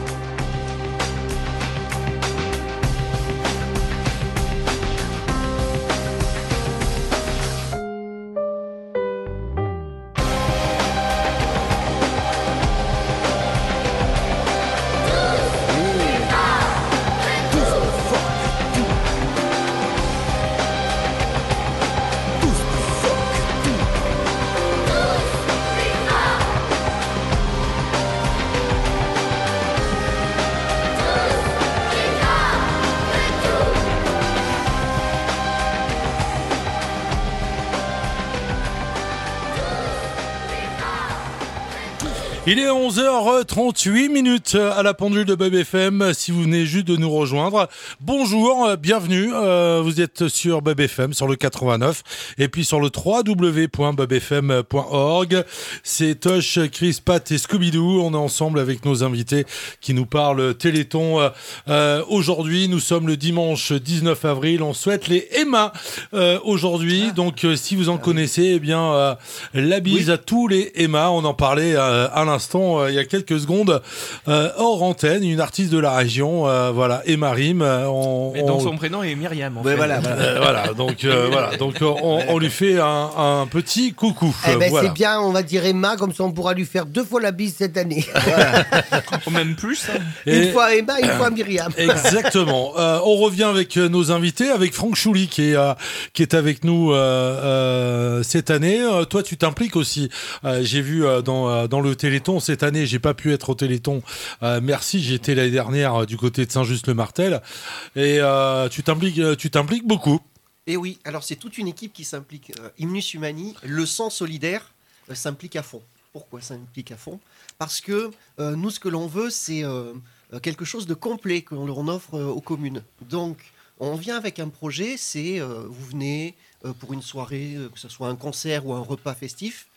Il est onze heures trente-huit minutes à la pendule de Bub F M. Si vous venez juste de nous rejoindre, bonjour, bienvenue. Euh, vous êtes sur Bub F M, sur le quatre-vingt-neuf, et puis sur le w w w point bub f m point org. C'est Tosh, Chris, Pat et Scooby-Doo. On est ensemble avec nos invités qui nous parlent Téléthon. Euh, aujourd'hui, nous sommes le dimanche dix-neuf avril. On souhaite les Emma euh, aujourd'hui. Ah. Donc, euh, si vous en ah, connaissez, eh bien, euh, la bise oui. à tous les Emma. On en parlait euh, à l'instant. Instant, euh, il y a quelques secondes, euh, hors antenne, une artiste de la région, euh, voilà, Emma Rim. Euh, on, Et donc on... son prénom est Myriam. En ouais, fait. Voilà, voilà. Euh, voilà, donc euh, voilà, donc on, on lui fait un, un petit coucou. Eh ben, voilà. C'est bien, on va dire Emma, comme ça on pourra lui faire deux fois la bise cette année. Voilà. Même plus. Hein. Une Et... fois Emma, une fois Myriam. Exactement. Euh, on revient avec nos invités, avec Franck Chouli qui est euh, qui est avec nous euh, euh, cette année. Euh, toi, tu t'impliques aussi. Euh, j'ai vu euh, dans euh, dans le Téléthon cette année. J'ai pas pu être au Téléthon. Euh, merci, j'étais l'année dernière euh, du côté de Saint-Just-le-Martel. Et euh, tu t'impliques, euh, tu t'impliques beaucoup. Et oui, alors c'est toute une équipe qui s'implique. Euh, Hymnus Humani, le sang solidaire, euh, s'implique à fond. Pourquoi s'implique à fond ? Parce que euh, nous, ce que l'on veut, c'est euh, quelque chose de complet que l'on offre euh, aux communes. Donc, on vient avec un projet, c'est euh, vous venez euh, pour une soirée, euh, que ce soit un concert ou un repas festif.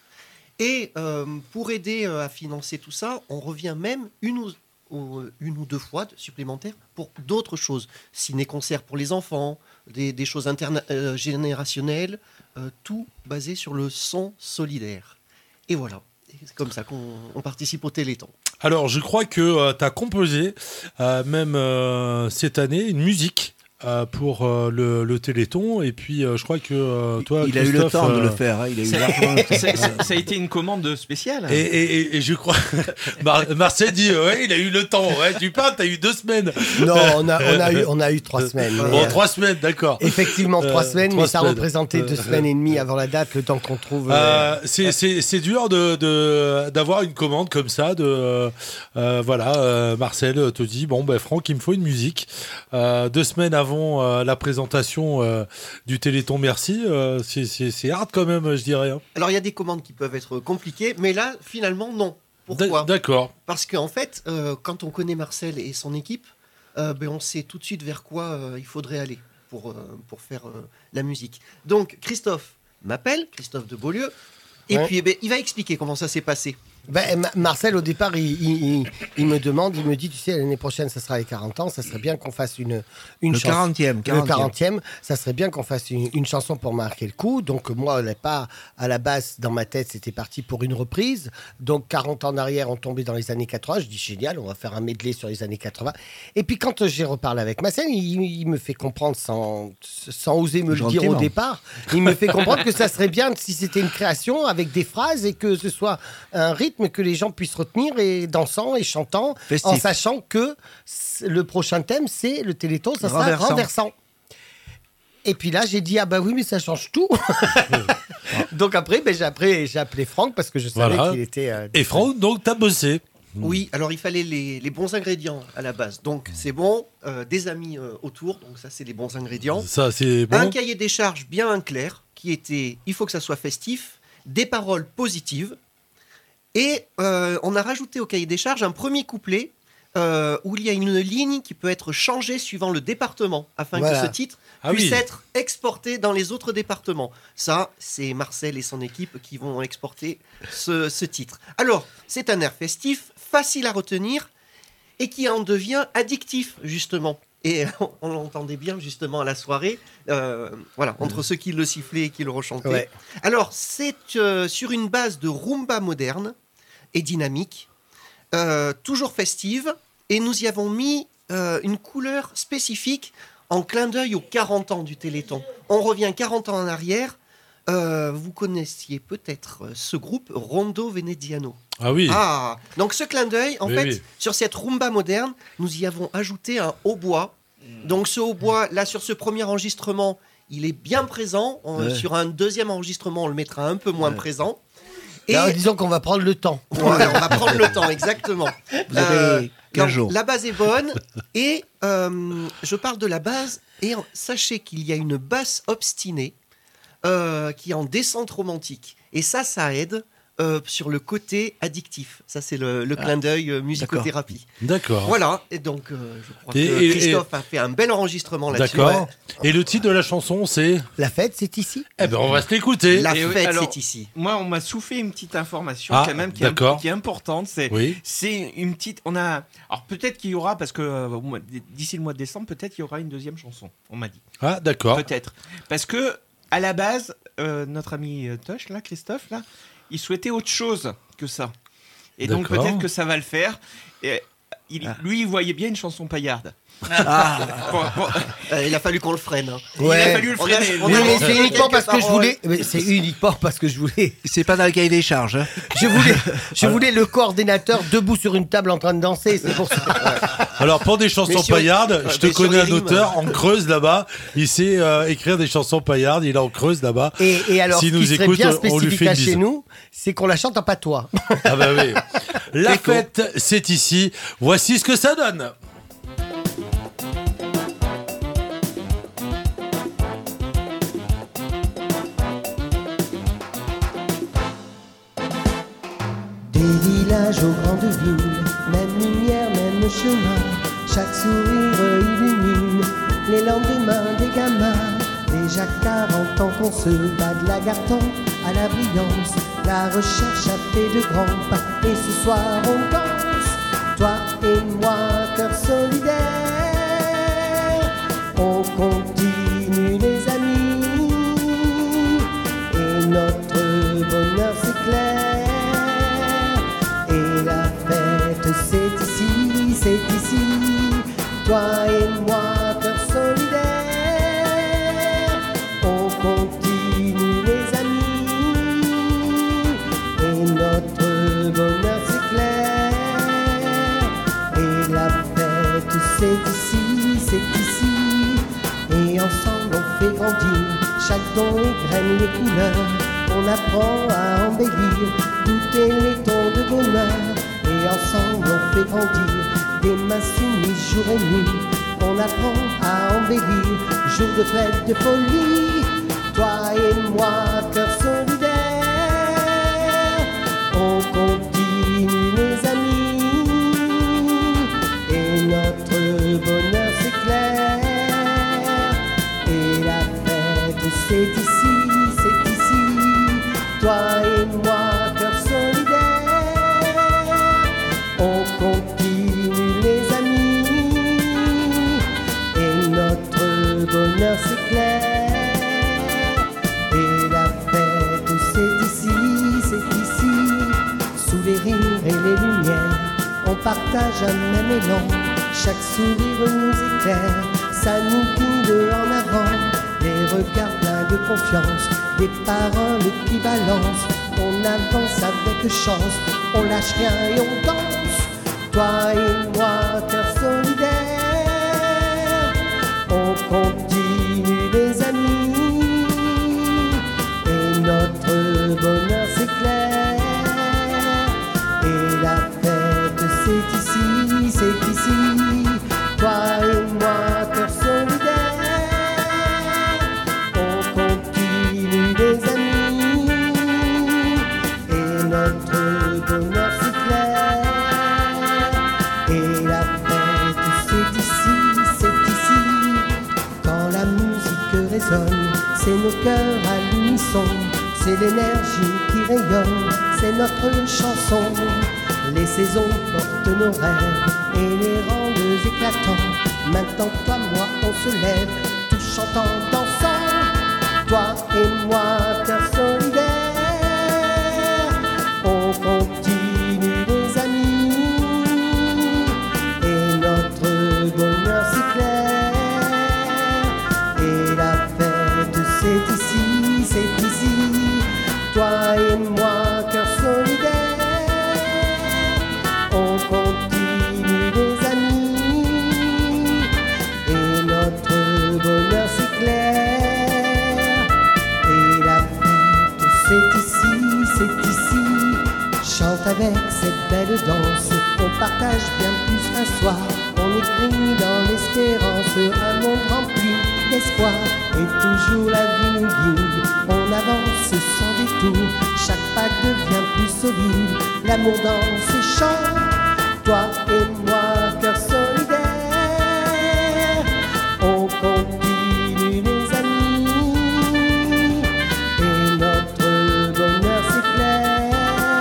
Et euh, pour aider euh, à financer tout ça, on revient même une ou, ou, une ou deux fois supplémentaires pour d'autres choses. Ciné-concert pour les enfants, des, des choses intergénérationnelles, euh, euh, tout basé sur le son solidaire. Et voilà, c'est comme ça qu'on on participe au Téléthon. Alors, je crois que euh, tu as composé, euh, même euh, cette année, une musique. Euh, pour euh, le, le Téléthon, et puis euh, je crois que euh, toi, il a eu le temps euh, de le faire, hein, il a eu ça, ça, ça, ça a été une commande spéciale. Et, et, et je crois, Mar- Marcel dit, ouais, il a eu le temps. Ouais, tu parles, t'as eu deux semaines. Non, on a, on a eu, on a eu trois semaines. Bon, trois semaines, d'accord. Effectivement, trois euh, semaines, trois mais ça semaines. représentait deux semaines et demie avant la date, le temps qu'on trouve. Euh, euh... c'est, c'est, c'est dur de, de, d'avoir une commande comme ça. De, euh, voilà, euh, Marcel te dit, bon, ben Franck, il me faut une musique. Euh, deux semaines avant euh, la présentation euh, du Téléthon Merci, euh, c'est, c'est, c'est hard quand même, je dirais. Hein. Alors il y a des commandes qui peuvent être compliquées, mais là finalement non. Pourquoi ? D'accord. Parce qu'en fait, euh, quand on connaît Marcel et son équipe, euh, ben, on sait tout de suite vers quoi euh, il faudrait aller pour, euh, pour faire euh, la musique. Donc Christophe m'appelle, Christophe de Beaulieu, et ouais. puis eh ben, il va expliquer comment ça s'est passé. Ben, Marcel, au départ, il, il, il, il me demande, il me dit, tu sais, l'année prochaine, ça sera les quarante ans, ça serait bien qu'on fasse une, une le chanson. quarantième, quarantième. Le quarantième, ça serait bien qu'on fasse une, une chanson pour marquer le coup. Donc, moi, pas à la base, dans ma tête, c'était parti pour une reprise. Donc, quarante ans en arrière, on tombait dans les années quatre-vingts. Je dis, génial, on va faire un medley sur les années quatre-vingts. Et puis, quand j'ai reparlé avec Marcel, il, il me fait comprendre, sans, sans oser me Gentiment. le dire au départ, il me fait comprendre que ça serait bien si c'était une création avec des phrases et que ce soit un rythme rythme que les gens puissent retenir et dansant et chantant, Festif. en sachant que c- le prochain thème, c'est le Téléthon, ça sera Renversant. renversant. Et puis là, j'ai dit, ah bah oui, mais ça change tout. Donc après, ben, j'ai, appelé, j'ai appelé Franck parce que je savais Voilà. qu'il était... euh, Et Franck, donc, t'as bossé. Oui, alors il fallait les, les bons ingrédients à la base. Donc c'est bon, euh, des amis euh, autour, donc ça c'est les bons ingrédients. Ça, c'est bon. Un cahier des charges bien clair, qui était, il faut que ça soit festif, des paroles positives. Et euh, on a rajouté au cahier des charges un premier couplet euh, où il y a une ligne qui peut être changée suivant le département, afin Voilà. que ce titre Ah puisse oui. être exporté dans les autres départements. Ça, c'est Marcel et son équipe qui vont exporter ce, ce titre. Alors, c'est un air festif, facile à retenir, et qui en devient addictif, justement. Et on, on l'entendait bien, justement, à la soirée, euh, voilà, entre ceux qui le sifflaient et qui le rechantaient. Ouais. Alors, c'est euh, sur une base de rumba moderne et dynamique, euh, toujours festive, et nous y avons mis euh, une couleur spécifique en clin d'œil aux quarante ans du Téléthon. On revient quarante ans en arrière. Euh, vous connaissiez peut-être euh, ce groupe Rondo Veneziano. Ah oui. Ah, donc ce clin d'œil, en Oui, fait, oui. sur cette rumba moderne, nous y avons ajouté un hautbois. Donc ce hautbois, là, sur ce premier enregistrement, il est bien présent. On- Ouais. Sur un deuxième enregistrement, on le mettra un peu moins présent. Et Là, disons qu'on va prendre le temps. voilà, on va prendre le temps, exactement. Vous avez quinze donc, jours. La base est bonne. Et euh, je parle de la base. Et en- sachez qu'il y a une basse obstinée euh, qui est en descente romantique. Et ça, ça aide euh, sur le côté addictif. Ça, c'est le, le clin d'œil euh, musicothérapie. D'accord. Voilà. Et donc, euh, je crois Et- que et- Christophe a fait un bel enregistrement là-dessus. D'accord. Et le titre de la chanson, c'est La fête, c'est ici. Eh ben, on va se l'écouter. La Et oui, fête, alors, c'est ici. Moi, on m'a soufflé une petite information Ah, quand même qui est, d'accord. qui est importante. C'est, Oui. c'est une petite. On a. Alors peut-être qu'il y aura parce que euh, au mois- d'ici le mois de décembre, peut-être qu'il y aura une deuxième chanson. On m'a dit. Ah, d'accord. Peut-être parce que à la base, euh, notre ami euh, Tosh là, Christophe là, il souhaitait autre chose que ça. Et donc D'accord. peut-être que ça va le faire. Et il- lui, il voyait bien une chanson paillarde. Ah. Bon, bon. Euh, il a fallu qu'on le freine. hein. Il a fallu le On a- freiner. on a Oui, mais lancé c'est uniquement quelques parce que je paroles. voulais. mais c'est uniquement parce que je voulais. C'est pas dans le cahier des charges. hein. Je voulais, je voulais le coordinateur debout sur une table en train de danser. C'est pour ça. Alors, pour des chansons Mais sur- paillardes, ouais, je te mais sur connais les un rimes. auteur en Creuse là-bas. Il sait euh, écrire des chansons paillardes. Il est en Creuse là-bas. Et, et alors, S'il ce qui nous serait écoute, bien on lui spécifique fait une à chez bise. nous, c'est qu'on la chante en patois. Ah bah oui. La Écho. fête, c'est ici. Voici ce que ça donne. Des villages aux grandes villes, même lumière, même chemin. Chaque sourire illumine les lendemains des gamins. Déjà quarante ans qu'on se bat de la garton à la brillance. La recherche a fait de grands pas et ce soir on danse. Toi et moi, cœur solidaire, on continue les amis et notre bonheur s'éclaire. Et la fête c'est ici, c'est ici, toi et moi, cœur solidaire, on continue les amis, et notre bonheur s'éclaire. Et la fête c'est ici, c'est ici, et ensemble on fait grandir chaque don et graine les couleurs. On apprend à embellir tous les tons de bonheur. Et ensemble on fait grandir des mains soumises jour et nuit. On apprend à embellir jour de fête, de folie. Toi et moi, cœur solidaire, on continue les amis, et notre bonheur s'éclaire. Et la fête c'est ici, c'est ici, toi et moi, cœur solidaire, on continue les amis, et notre bonheur s'éclaire. Et la fête c'est ici, c'est ici, sous les rires et les lumières, on partage un même élan. Chaque sourire nous éclaire, ça nous guide en avant. Des regards pleins de confiance, des paroles qui balancent. On avance avec chance, on lâche rien et on danse. Toi et moi, cœur solidaire, on continue les amis, et notre bonheur s'éclaire. Et la fête c'est ici, c'est ici, toi et moi, cœur solidaire, on continue les amis, et notre bonheur s'éclaire. Et la fête c'est ici, c'est ici, quand la musique résonne, c'est nos cœurs à l'unisson, c'est l'énergie qui rayonne, c'est notre chanson. Les saisons portent nos rêves et les rendent éclatants. Maintenant toi, moi, on se lève, tous chantant, dansant. Toi et moi, cœur solidaire, on continue les amis, et notre bonheur s'éclaire. Et la fête c'est ici, c'est ici, toi et moi, cœur solidaire, on continue les amis, et notre bonheur s'éclaire. Et la fête c'est ici, c'est ici, chante avec cette belle danse, on partage bien plus qu'un soir, on écrit dans l'espérance un monde rempli d'espoir. Et toujours la vie nous guide, on avance sans détour, chaque pas devient plus solide, l'amour dans ses chants. Toi et moi, cœur solidaire, on continue les amis, et notre bonheur s'éclaire.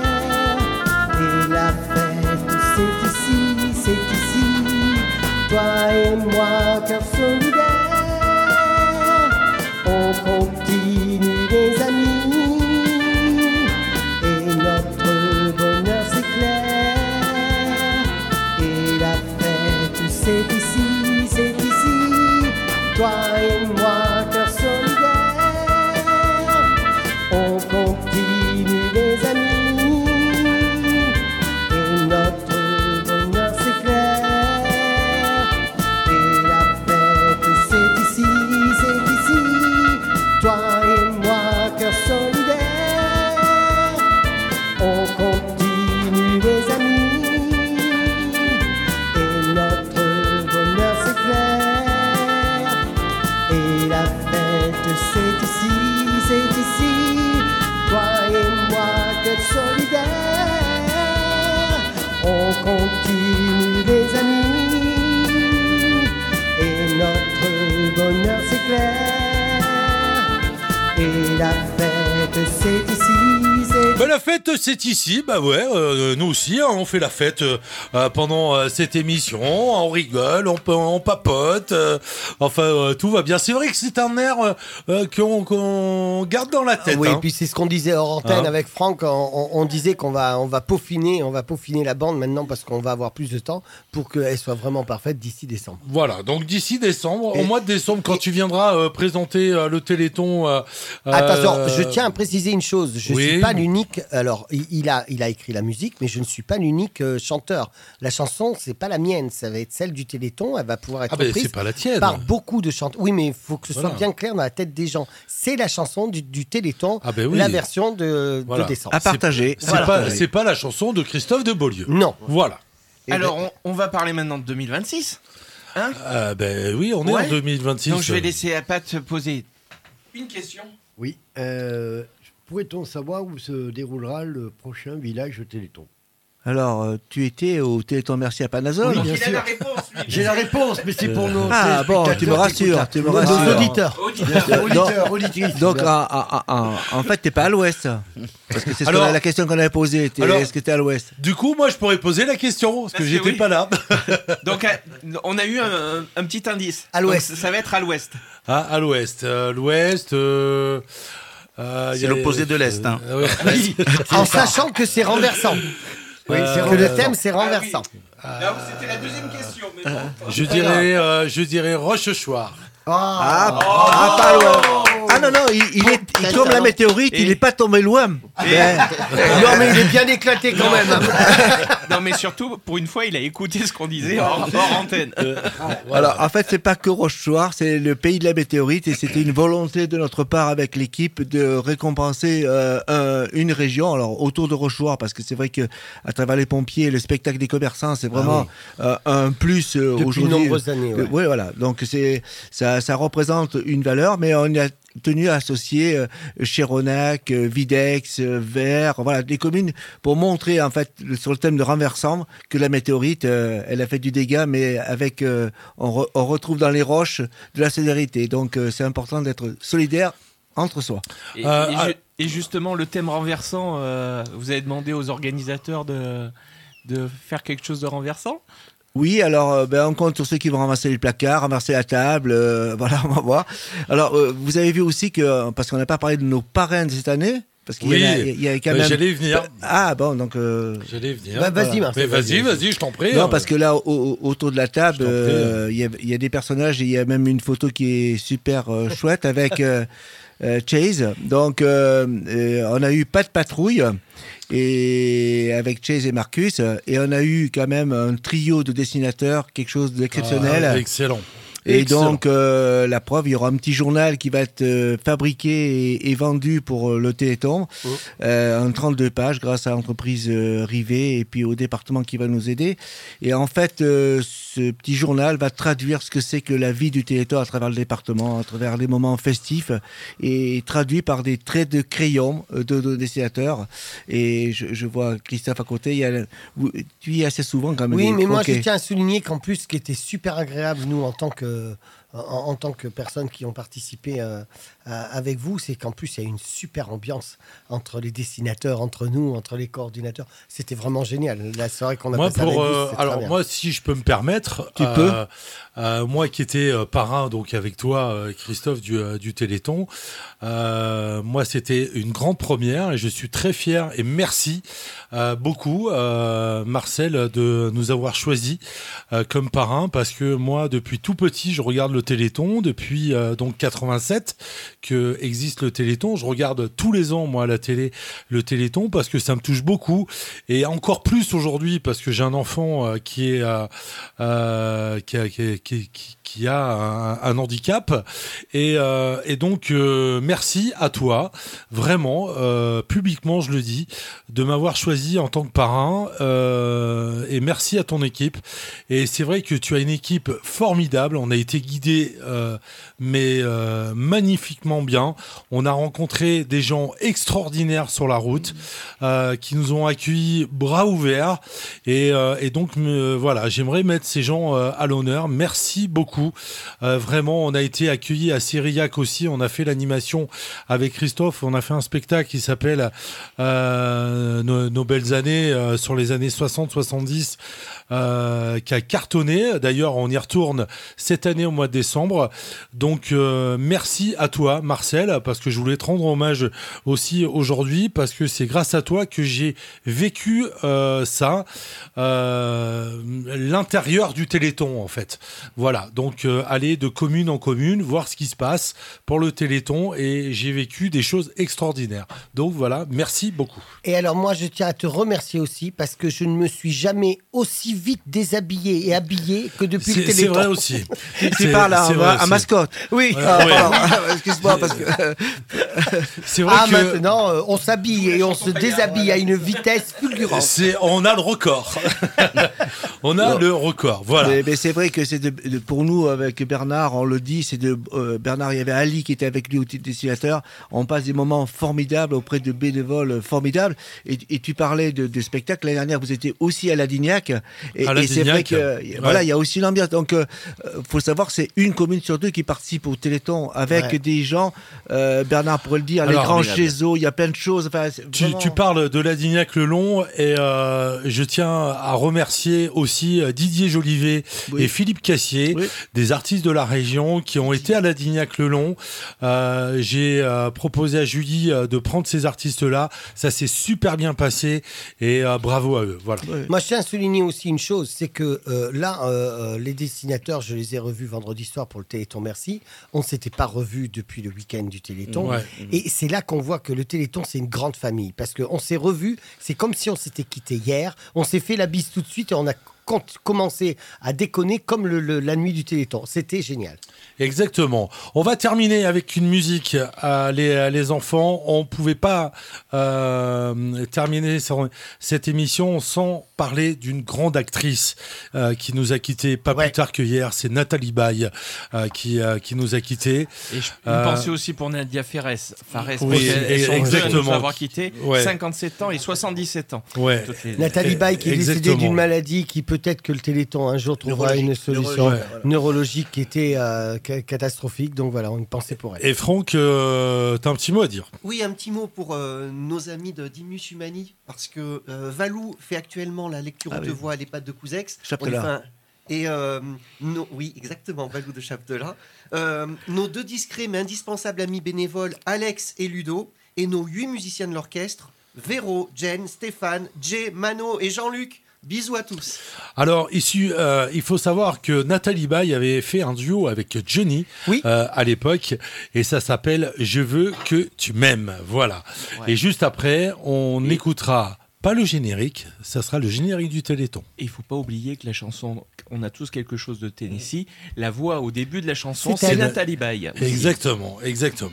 Et la fête c'est ici, c'est ici, toi et moi, cœur solidaire, on continue les amis, et notre bonheur s'éclaire. Et la fête c'est ici, c'est ici, toi et moi, cœur solidaire, on continue les amis, et notre bonheur s'éclaire. Et la fête c'est ici, c'est ici, toi et moi, cœur solidaire, on continue les amis, et notre bonheur s'éclaire. Et la fête c'est ici, c'est ici, toi et moi, cœur solidaire, on continue les amis, et notre bonheur s'éclaire. Et la fête c'est ici, c'est... Bah, la fête c'est ici, bah ouais, euh, nous aussi hein, on fait la fête euh, pendant euh, cette émission, on rigole, on, on papote, euh, enfin euh, tout va bien. C'est vrai que c'est un air euh, qu'on, qu'on garde dans la tête. Oui, hein. et puis c'est ce qu'on disait hors antenne Hein. avec Franck, on, on- on disait qu'on va, on va peaufiner, on va peaufiner la bande maintenant parce qu'on va avoir plus de temps pour qu'elle soit vraiment parfaite d'ici décembre. Voilà, donc d'ici décembre, Et- au mois de décembre, quand tu viendras euh, présenter euh, le Téléthon... euh, Attention, euh, je tiens à préciser une chose. Je ne oui. suis pas l'unique. Alors, il, il a, il a écrit la musique, mais je ne suis pas l'unique euh, chanteur. La chanson, c'est pas la mienne. Ça va être celle du Téléthon. Elle va pouvoir être Ah ben, reprise c'est pas la tienne. par beaucoup de chanteurs. Oui, mais il faut que ce Voilà. soit bien clair dans la tête des gens. C'est la chanson du, du Téléthon, Ah ben oui. la version de, Voilà. de décembre. C'est- C'est Voilà. pas, c'est pas la chanson de Christophe de Beaulieu. Non. Voilà. Alors, on, on va parler maintenant de deux mille vingt-six. Hein Euh, ben oui, on est Ouais. en deux mille vingt-six. Donc, je vais laisser à Pat poser une question. Oui. Euh, pourrait-on savoir où se déroulera le prochain village Téléthon? Alors, euh, tu étais au Téléthon Merci à Panazol? Oui, bien sûr. J'ai la réponse, mais c'est pour nos Ah bon, tu me rassures, tu me rassures. Nos auditeurs. Donc- Auditeurs, auditrices. Donc, en, en- en- en fait, t'es pas à l'ouest. Parce que c'est ce Alors- qu'on a- la question qu'on avait posée. T'es- Alors- Est-ce que t'es à l'ouest? Du coup, moi, je pourrais poser la question, parce que Parce que j'étais oui. pas là. Donc, euh, on a eu un, un petit indice. À l'ouest. Donc, ça va être à l'ouest. Ah, à l'ouest. Euh, l'ouest... euh, euh, C'est y a- l'opposé de l'Est, hein. Euh, ouais. Oui, en sachant que c'est renversant. Oui, Euh, que le euh, thème c'est renversant. Là, c'était la deuxième question. Mais bon. Je dirais, euh, je dirais Rochechouart. Ah, ah, pas loin. Ah, non, non, non, il, il est, il, comme la météorite, il n'est pas tombé loin. Ben, non, mais il est bien éclaté quand même. hein. Non, mais surtout, pour une fois, il a écouté ce qu'on disait hors, hors antenne. Alors, en fait, c'est pas que Rochechouart, c'est le pays de la météorite et c'était une volonté de notre part avec l'équipe de récompenser euh, un- une région, alors autour de Rochechouart, parce que c'est vrai que à travers les pompiers, le spectacle des commerçants, c'est vraiment euh, un plus euh, Depuis aujourd'hui. de nombreuses années, ouais. Euh, oui, voilà. Donc c'est ça, ça représente une valeur, mais on a tenu à associer euh, Chéronac, euh, Videx, euh, Vert, voilà, des communes pour montrer en fait le- sur le thème de renversant que la météorite, euh, elle a fait du dégât, mais avec euh, on, re- on retrouve dans les roches de la solidarité. Donc euh, c'est important d'être solidaire entre soi. Et, Euh, et ah. ju- et justement, le thème renversant, euh, vous avez demandé aux organisateurs de, de faire quelque chose de renversant. Oui, alors euh, ben, on compte sur ceux qui vont ramasser les placards, ramasser la table, euh, voilà, on va voir. Alors euh, vous avez vu aussi que, parce qu'on n'a pas parlé de nos parrains de cette année, parce qu'il Oui, y, en a- il y a quand euh, même... j'allais y venir. Ah bon, donc... euh, J'allais venir. Bah, vas-y, Voilà. Marcel. Mais vas-y, vas-y, je t'en prie. Non, hein. parce que là, au- au- autour de la table, Je t'en prie. euh, il y, a- il y a des personnages et il y a même une photo qui est super euh, chouette avec euh, euh, Chase. Donc, euh, euh, on a eu pas de patrouille et avec Chase et Marcus, et on a eu quand même un trio de dessinateurs, quelque chose d'exceptionnel. Ah, excellent. Et Excellent. donc, euh, la preuve, il y aura un petit journal qui va être euh, fabriqué et, et vendu pour euh, le Téléthon, Oh. euh, en trente-deux pages, grâce à l'entreprise euh, Rivet et puis au département qui va nous aider. Et en fait, euh, ce petit journal va traduire ce que c'est que la vie du Téléthon à travers le département, à travers les moments festifs, et traduit par des traits de crayon euh, de, de dessinateurs. Et je, je vois Christophe à côté. Il y a, vous- tu y es assez souvent quand même. Oui, des mais moi, je croquets. tiens à souligner qu'en plus, ce qui était super agréable, nous, en tant que, en, en tant que personnes qui ont participé euh, à- avec vous, c'est qu'en plus, il y a une super ambiance entre les dessinateurs, entre nous, entre les coordinateurs. C'était vraiment génial. La soirée qu'on a Moi, passée avec pour, vous, euh, c'était très alors bien. moi, si je peux me permettre, Tu euh, peux. euh, moi qui étais euh, parrain donc avec toi, euh, Christophe du, euh, du Téléthon, euh, moi c'était une grande première et je suis très fier et merci euh, beaucoup euh, Marcel de nous avoir choisi euh, comme parrain parce que moi depuis tout petit je regarde le Téléthon depuis euh, donc quatre-vingt-sept que existe le Téléthon, je regarde tous les ans moi à la télé le Téléthon parce que ça me touche beaucoup et encore plus aujourd'hui parce que j'ai un enfant euh, qui est euh, euh, qui, a, qui, qui, qui- qui a un, un handicap et, euh, et donc euh, merci à toi vraiment euh, publiquement je le dis de m'avoir choisi en tant que parrain euh, et merci à ton équipe et c'est vrai que tu as une équipe formidable, on a été guidés euh, mais euh, magnifiquement bien, on a rencontré des gens extraordinaires sur la route euh, qui nous ont accueillis bras ouverts et, euh, et donc me- voilà j'aimerais mettre ces gens euh, à l'honneur, merci beaucoup. Euh, vraiment, on a été accueillis à Siriac aussi. On a fait l'animation avec Christophe. On a fait un spectacle qui s'appelle euh, nos, nos belles années euh, sur les années soixante soixante-dix euh, qui a cartonné. D'ailleurs, on y retourne cette année au mois de décembre. Donc, euh, merci à toi, Marcel, parce que je voulais te rendre hommage aussi aujourd'hui parce que c'est grâce à toi que j'ai vécu euh, ça, euh, l'intérieur du Téléthon en fait. Voilà, donc euh, aller de commune en commune, voir ce qui se passe pour le Téléthon et j'ai vécu des choses extraordinaires. Donc voilà, merci beaucoup. Et alors, moi, je tiens à te remercier aussi parce que je ne me suis jamais aussi vite déshabillé et habillé que depuis le C'est c'est Téléthon. vrai aussi. Tu C'est- parles à, c'est vrai à aussi. mascotte. Oui. Ouais, Ah, ouais. pardon. Excuse-moi parce que. C'est vrai Ah, que maintenant, euh, on s'habille et on se déshabille à une vitesse fulgurante. c'est, on a le record. on a Non. le record. Voilà. Mais, mais c'est vrai que c'est de- de- pour nous avec Bernard, on le dit, c'est de euh, Bernard. Il y avait Ali qui était avec lui au titre dessinateur. On passe des moments formidables auprès de bénévoles formidables. Et, et tu parlais de, de spectacles l'année dernière. Vous étiez aussi à la Dignac. Et, À la et c'est vrai Dignac, que euh, ouais. voilà, il y a aussi l'ambiance. Donc, euh, euh, faut savoir, c'est une commune sur deux qui participe au Téléthon avec Ouais. des gens. euh, Bernard pourrait le dire, Alors, les grands formidable. chez eux. Il y a plein de choses. Enfin, c'est Tu, vraiment- tu parles de Ladignac-le-Long et euh, je tiens à remercier remercier aussi euh, Didier Jolivet Oui. et Philippe Cassier, Oui. des artistes de la région qui ont été à la Dignac-le-Long. Euh, j'ai euh, proposé à Julie euh, de prendre ces artistes-là. Ça s'est super bien passé et euh, bravo à eux. Voilà. Moi, je tiens à souligner aussi une chose, c'est que euh, là, euh, euh, les dessinateurs, je les ai revus vendredi soir pour le Téléthon Merci. On ne s'était pas revus depuis le week-end du Téléthon. Ouais. Et c'est là qu'on voit que le Téléthon, c'est une grande famille. Parce qu'on s'est revus, c'est comme si on s'était quitté hier. On s'est fait la bise tout de suite et on a con- commencé à déconner comme le, le- la nuit du Téléthon. C'était génial. Exactement. On va terminer avec une musique. Euh, les, les enfants, on ne pouvait pas euh, terminer son- cette émission sans parler d'une grande actrice euh, qui nous a quittés pas plus tard que hier. C'est Nathalie Baye euh, qui, euh, qui nous a quittés. Et je Euh, pensais aussi pour Nadia Fares. Fares, oui, parce qu'elles- elles sont exactement. jeunes, nous avoir quittés. Ouais. cinquante-sept ans et soixante-dix-sept ans. Ouais. Toutes les- Nathalie Baye qui est décédée Exactement. d'une maladie qui peut-être que le Téléthon un jour trouvera Neurologique. une solution Neurologique, neurologique, neurologique qui était euh, ca- catastrophique. Donc voilà, on pensait pour elle. Et Franck, euh, t'as un petit mot à dire? Oui, un petit mot pour euh, nos amis de Dimus Humani, parce que euh, Valou fait actuellement la lecture Ah de oui. voix à l'EHPAD de Couzex. Chapdelaine. On y fait un- Et euh, nos- oui, exactement, Valou de Chapdelaine. Euh, nos deux discrets mais indispensables amis bénévoles, Alex et Ludo, et nos huit musiciens de l'orchestre, Véro, Jen, Stéphane, Jay, Mano et Jean-Luc. Bisous à tous. Alors, ici, euh, il faut savoir que Nathalie Baye avait fait un duo avec Johnny euh, à l'époque, et ça s'appelle « Je veux que tu m'aimes ». Voilà. Ouais. Et juste après, on écoutera pas le générique, ça sera le générique du Téléthon. Et il ne faut pas oublier que la chanson On a tous quelque chose de Tennessee, la voix au début de la chanson, C'est c'est elle. Nathalie Baye. Exactement, exactement.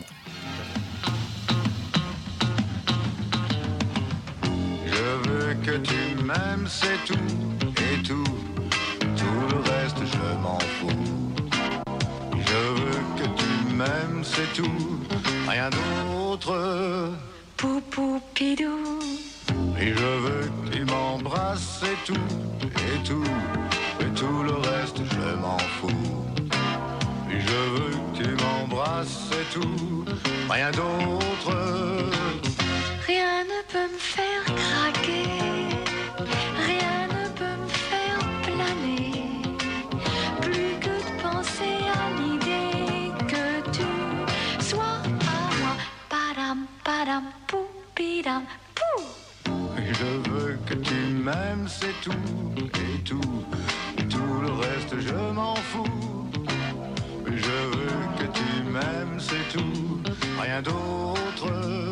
Je veux que tu m'aimes, c'est tout, et tout, tout le reste je m'en fous. Je veux que tu m'aimes, c'est tout, rien d'autre. Poupou pidou. Et je veux que tu m'embrasses, c'est tout, et tout, et tout le reste je m'en fous. Et je veux que tu m'embrasses, c'est tout, rien d'autre. Rien ne peut me faire craquer, rien ne peut me faire planer, plus que de penser à l'idée que tu sois à moi. Padam, padam, poupidam, pou. Et je veux que tu m'aimes, c'est tout, et tout, et tout le reste je m'en fous. Et je veux que tu m'aimes, c'est tout, rien d'autre.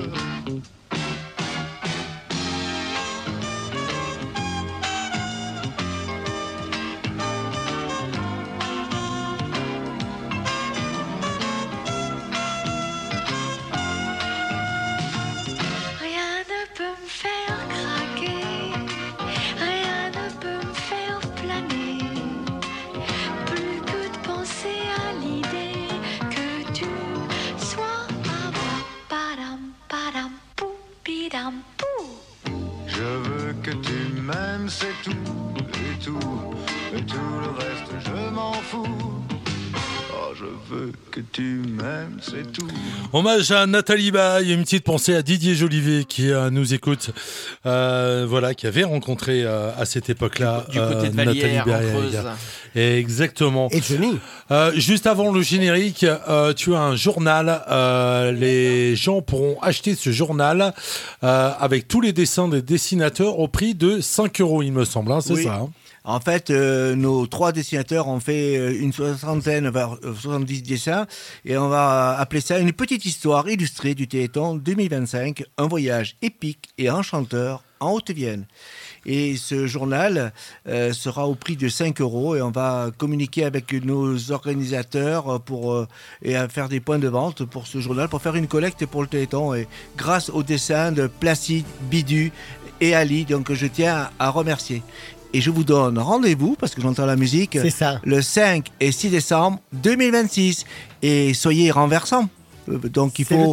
Rien ne peut me faire craquer, rien ne peut me faire planer, plus que de penser à l'idée que tu sois à moi. Padam, padam, poupidam, pou. Je veux que tu m'aimes, c'est tout, et tout, et tout le reste je m'en fous. Oh, je veux que tu m'aimes, c'est tout. Hommage à Nathalie Baye, une petite pensée à Didier Jolivet qui euh, nous écoute, euh, voilà, qui avait rencontré euh, à cette époque-là Du côté de Nathalie Vallières, en Baye. Creuse. Exactement. Et Johnny. Euh, juste avant le générique, euh, tu as un journal. Euh, les gens pourront acheter ce journal euh, avec tous les dessins des dessinateurs au prix de cinq euros, il me semble. Hein, c'est Oui. ça. Hein. En fait, euh, nos trois dessinateurs ont fait euh, une soixantaine, voire euh, soixante-dix dessins, et on va appeler ça une petite histoire illustrée du Téléthon deux mille vingt-cinq, un voyage épique et enchanteur en Haute-Vienne. Et ce journal euh, sera au prix de cinq euros et on va communiquer avec nos organisateurs pour, euh, et à faire des points de vente pour ce journal, pour faire une collecte pour le Téléthon. Et grâce au dessin de Placide, Bidu et Ali, donc je tiens à remercier. Et je vous donne rendez-vous, parce que j'entends la musique, C'est ça. le cinq et six décembre deux mille vingt-six. Et soyez renversants. Euh, Donc il C'est faut le thème.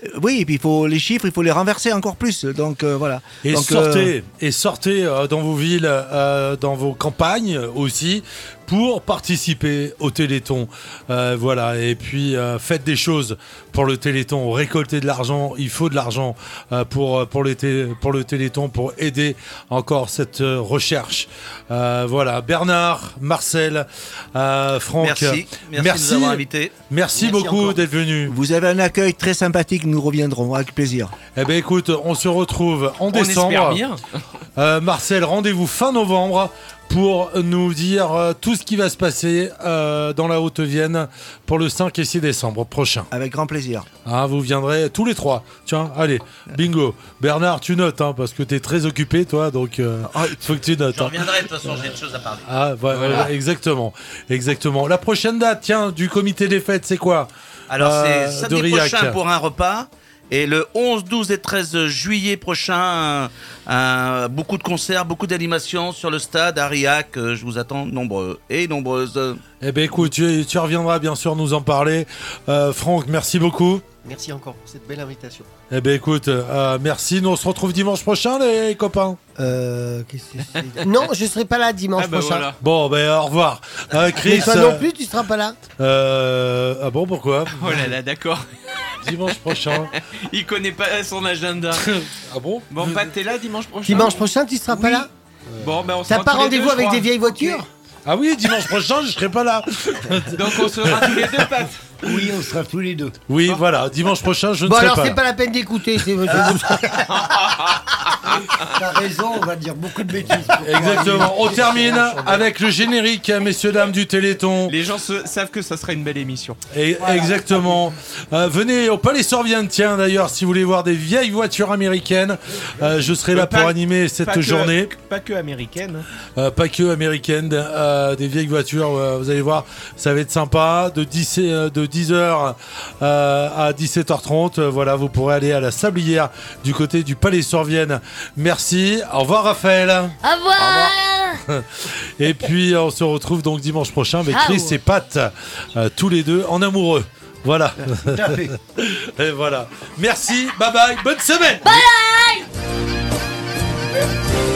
Oui, et puis il faut les chiffres, il faut les renverser encore plus. Donc euh, voilà. Et Donc, sortez, euh, et sortez euh, dans vos villes, euh, dans vos campagnes aussi, pour participer au Téléthon. Euh, voilà. Et puis euh, faites des choses pour le Téléthon. Récoltez de l'argent. Il faut de l'argent euh, pour pour le té- pour le Téléthon, pour aider encore cette euh, recherche. Euh, voilà. Bernard, Marcel, euh, Franck. Merci. Merci de nous avoir invités. Merci, Merci beaucoup encore. d'être venu. Vous avez un accueil très sympathique. Nous reviendrons avec plaisir. Eh ben écoute, on se retrouve en On décembre. espère bien. Euh, Marcel, rendez-vous fin novembre pour nous dire euh, tout ce qui va se passer euh, dans la Haute-Vienne pour le cinq et six décembre prochain. Avec grand plaisir. Ah, vous viendrez tous les trois. Tiens, allez, bingo. Bernard, tu notes, hein, parce que tu es très occupé, toi, donc il euh, faut que tu notes. Je hein. reviendrai, de toute façon, j'ai des choses à parler. Ah, ouais, ouais, exactement. Exactement. La prochaine date, tiens, du comité des fêtes, c'est quoi? Alors, Euh, c'est de samedi Riac. prochain pour un repas. Et le onze, douze et treize juillet prochain, un- un- beaucoup de concerts, beaucoup d'animations sur le stade à Riac. Euh, Je vous attends nombreux et nombreuses. Eh ben écoute, tu, tu reviendras bien sûr nous en parler. Euh, Franck, merci beaucoup. Merci encore pour cette belle invitation. Eh ben écoute, euh, merci. Nous on se retrouve dimanche prochain, les copains. Euh, qu'est-ce que c'est Non, je serai pas là dimanche Ah bah prochain. voilà. Bon, ben au revoir. Euh, Chris. Mais toi euh, non plus, tu seras pas là. euh, ah bon, pourquoi? Oh là là, d'accord. Dimanche prochain. Il connaît pas son agenda. Ah bon? Bon, Pat, t'es là dimanche prochain? Dimanche prochain, tu seras pas là. Bon, ben on T'as sera pas tous les rendez-vous deux, je avec crois. des vieilles voitures? Ah oui, dimanche prochain, je serai pas là. Donc on sera tous les deux, Pat. Oui, on sera tous les deux. Oui, voilà, dimanche prochain, je ne Bon serai alors pas c'est là. pas la peine d'écouter. c'est- T'as raison, on va dire beaucoup de bêtises. Exactement. On termine avec le générique, messieurs, dames, du Téléthon. Les gens se- savent que ça sera une belle émission. Et exactement. Euh, venez au Palais Sorbienne, tiens d'ailleurs, si vous voulez voir des vieilles voitures américaines, euh, je serai là Euh, pour pas- animer cette pas que- journée. Pas que américaine. Euh, pas que américaines, euh, des vieilles voitures, euh, vous allez voir, ça va être sympa. De dix, euh, de dix heures euh, à dix-sept heures trente, euh, voilà, vous pourrez aller à la Sablière du côté du Palais Sorbienne. Merci, au revoir Raphaël. Au revoir. Et puis on se retrouve donc dimanche prochain avec Ciao. Chris et Pat, euh, tous les deux en amoureux. Voilà. Tout à fait. Et voilà. Merci, bye bye, bonne semaine. Bye bye.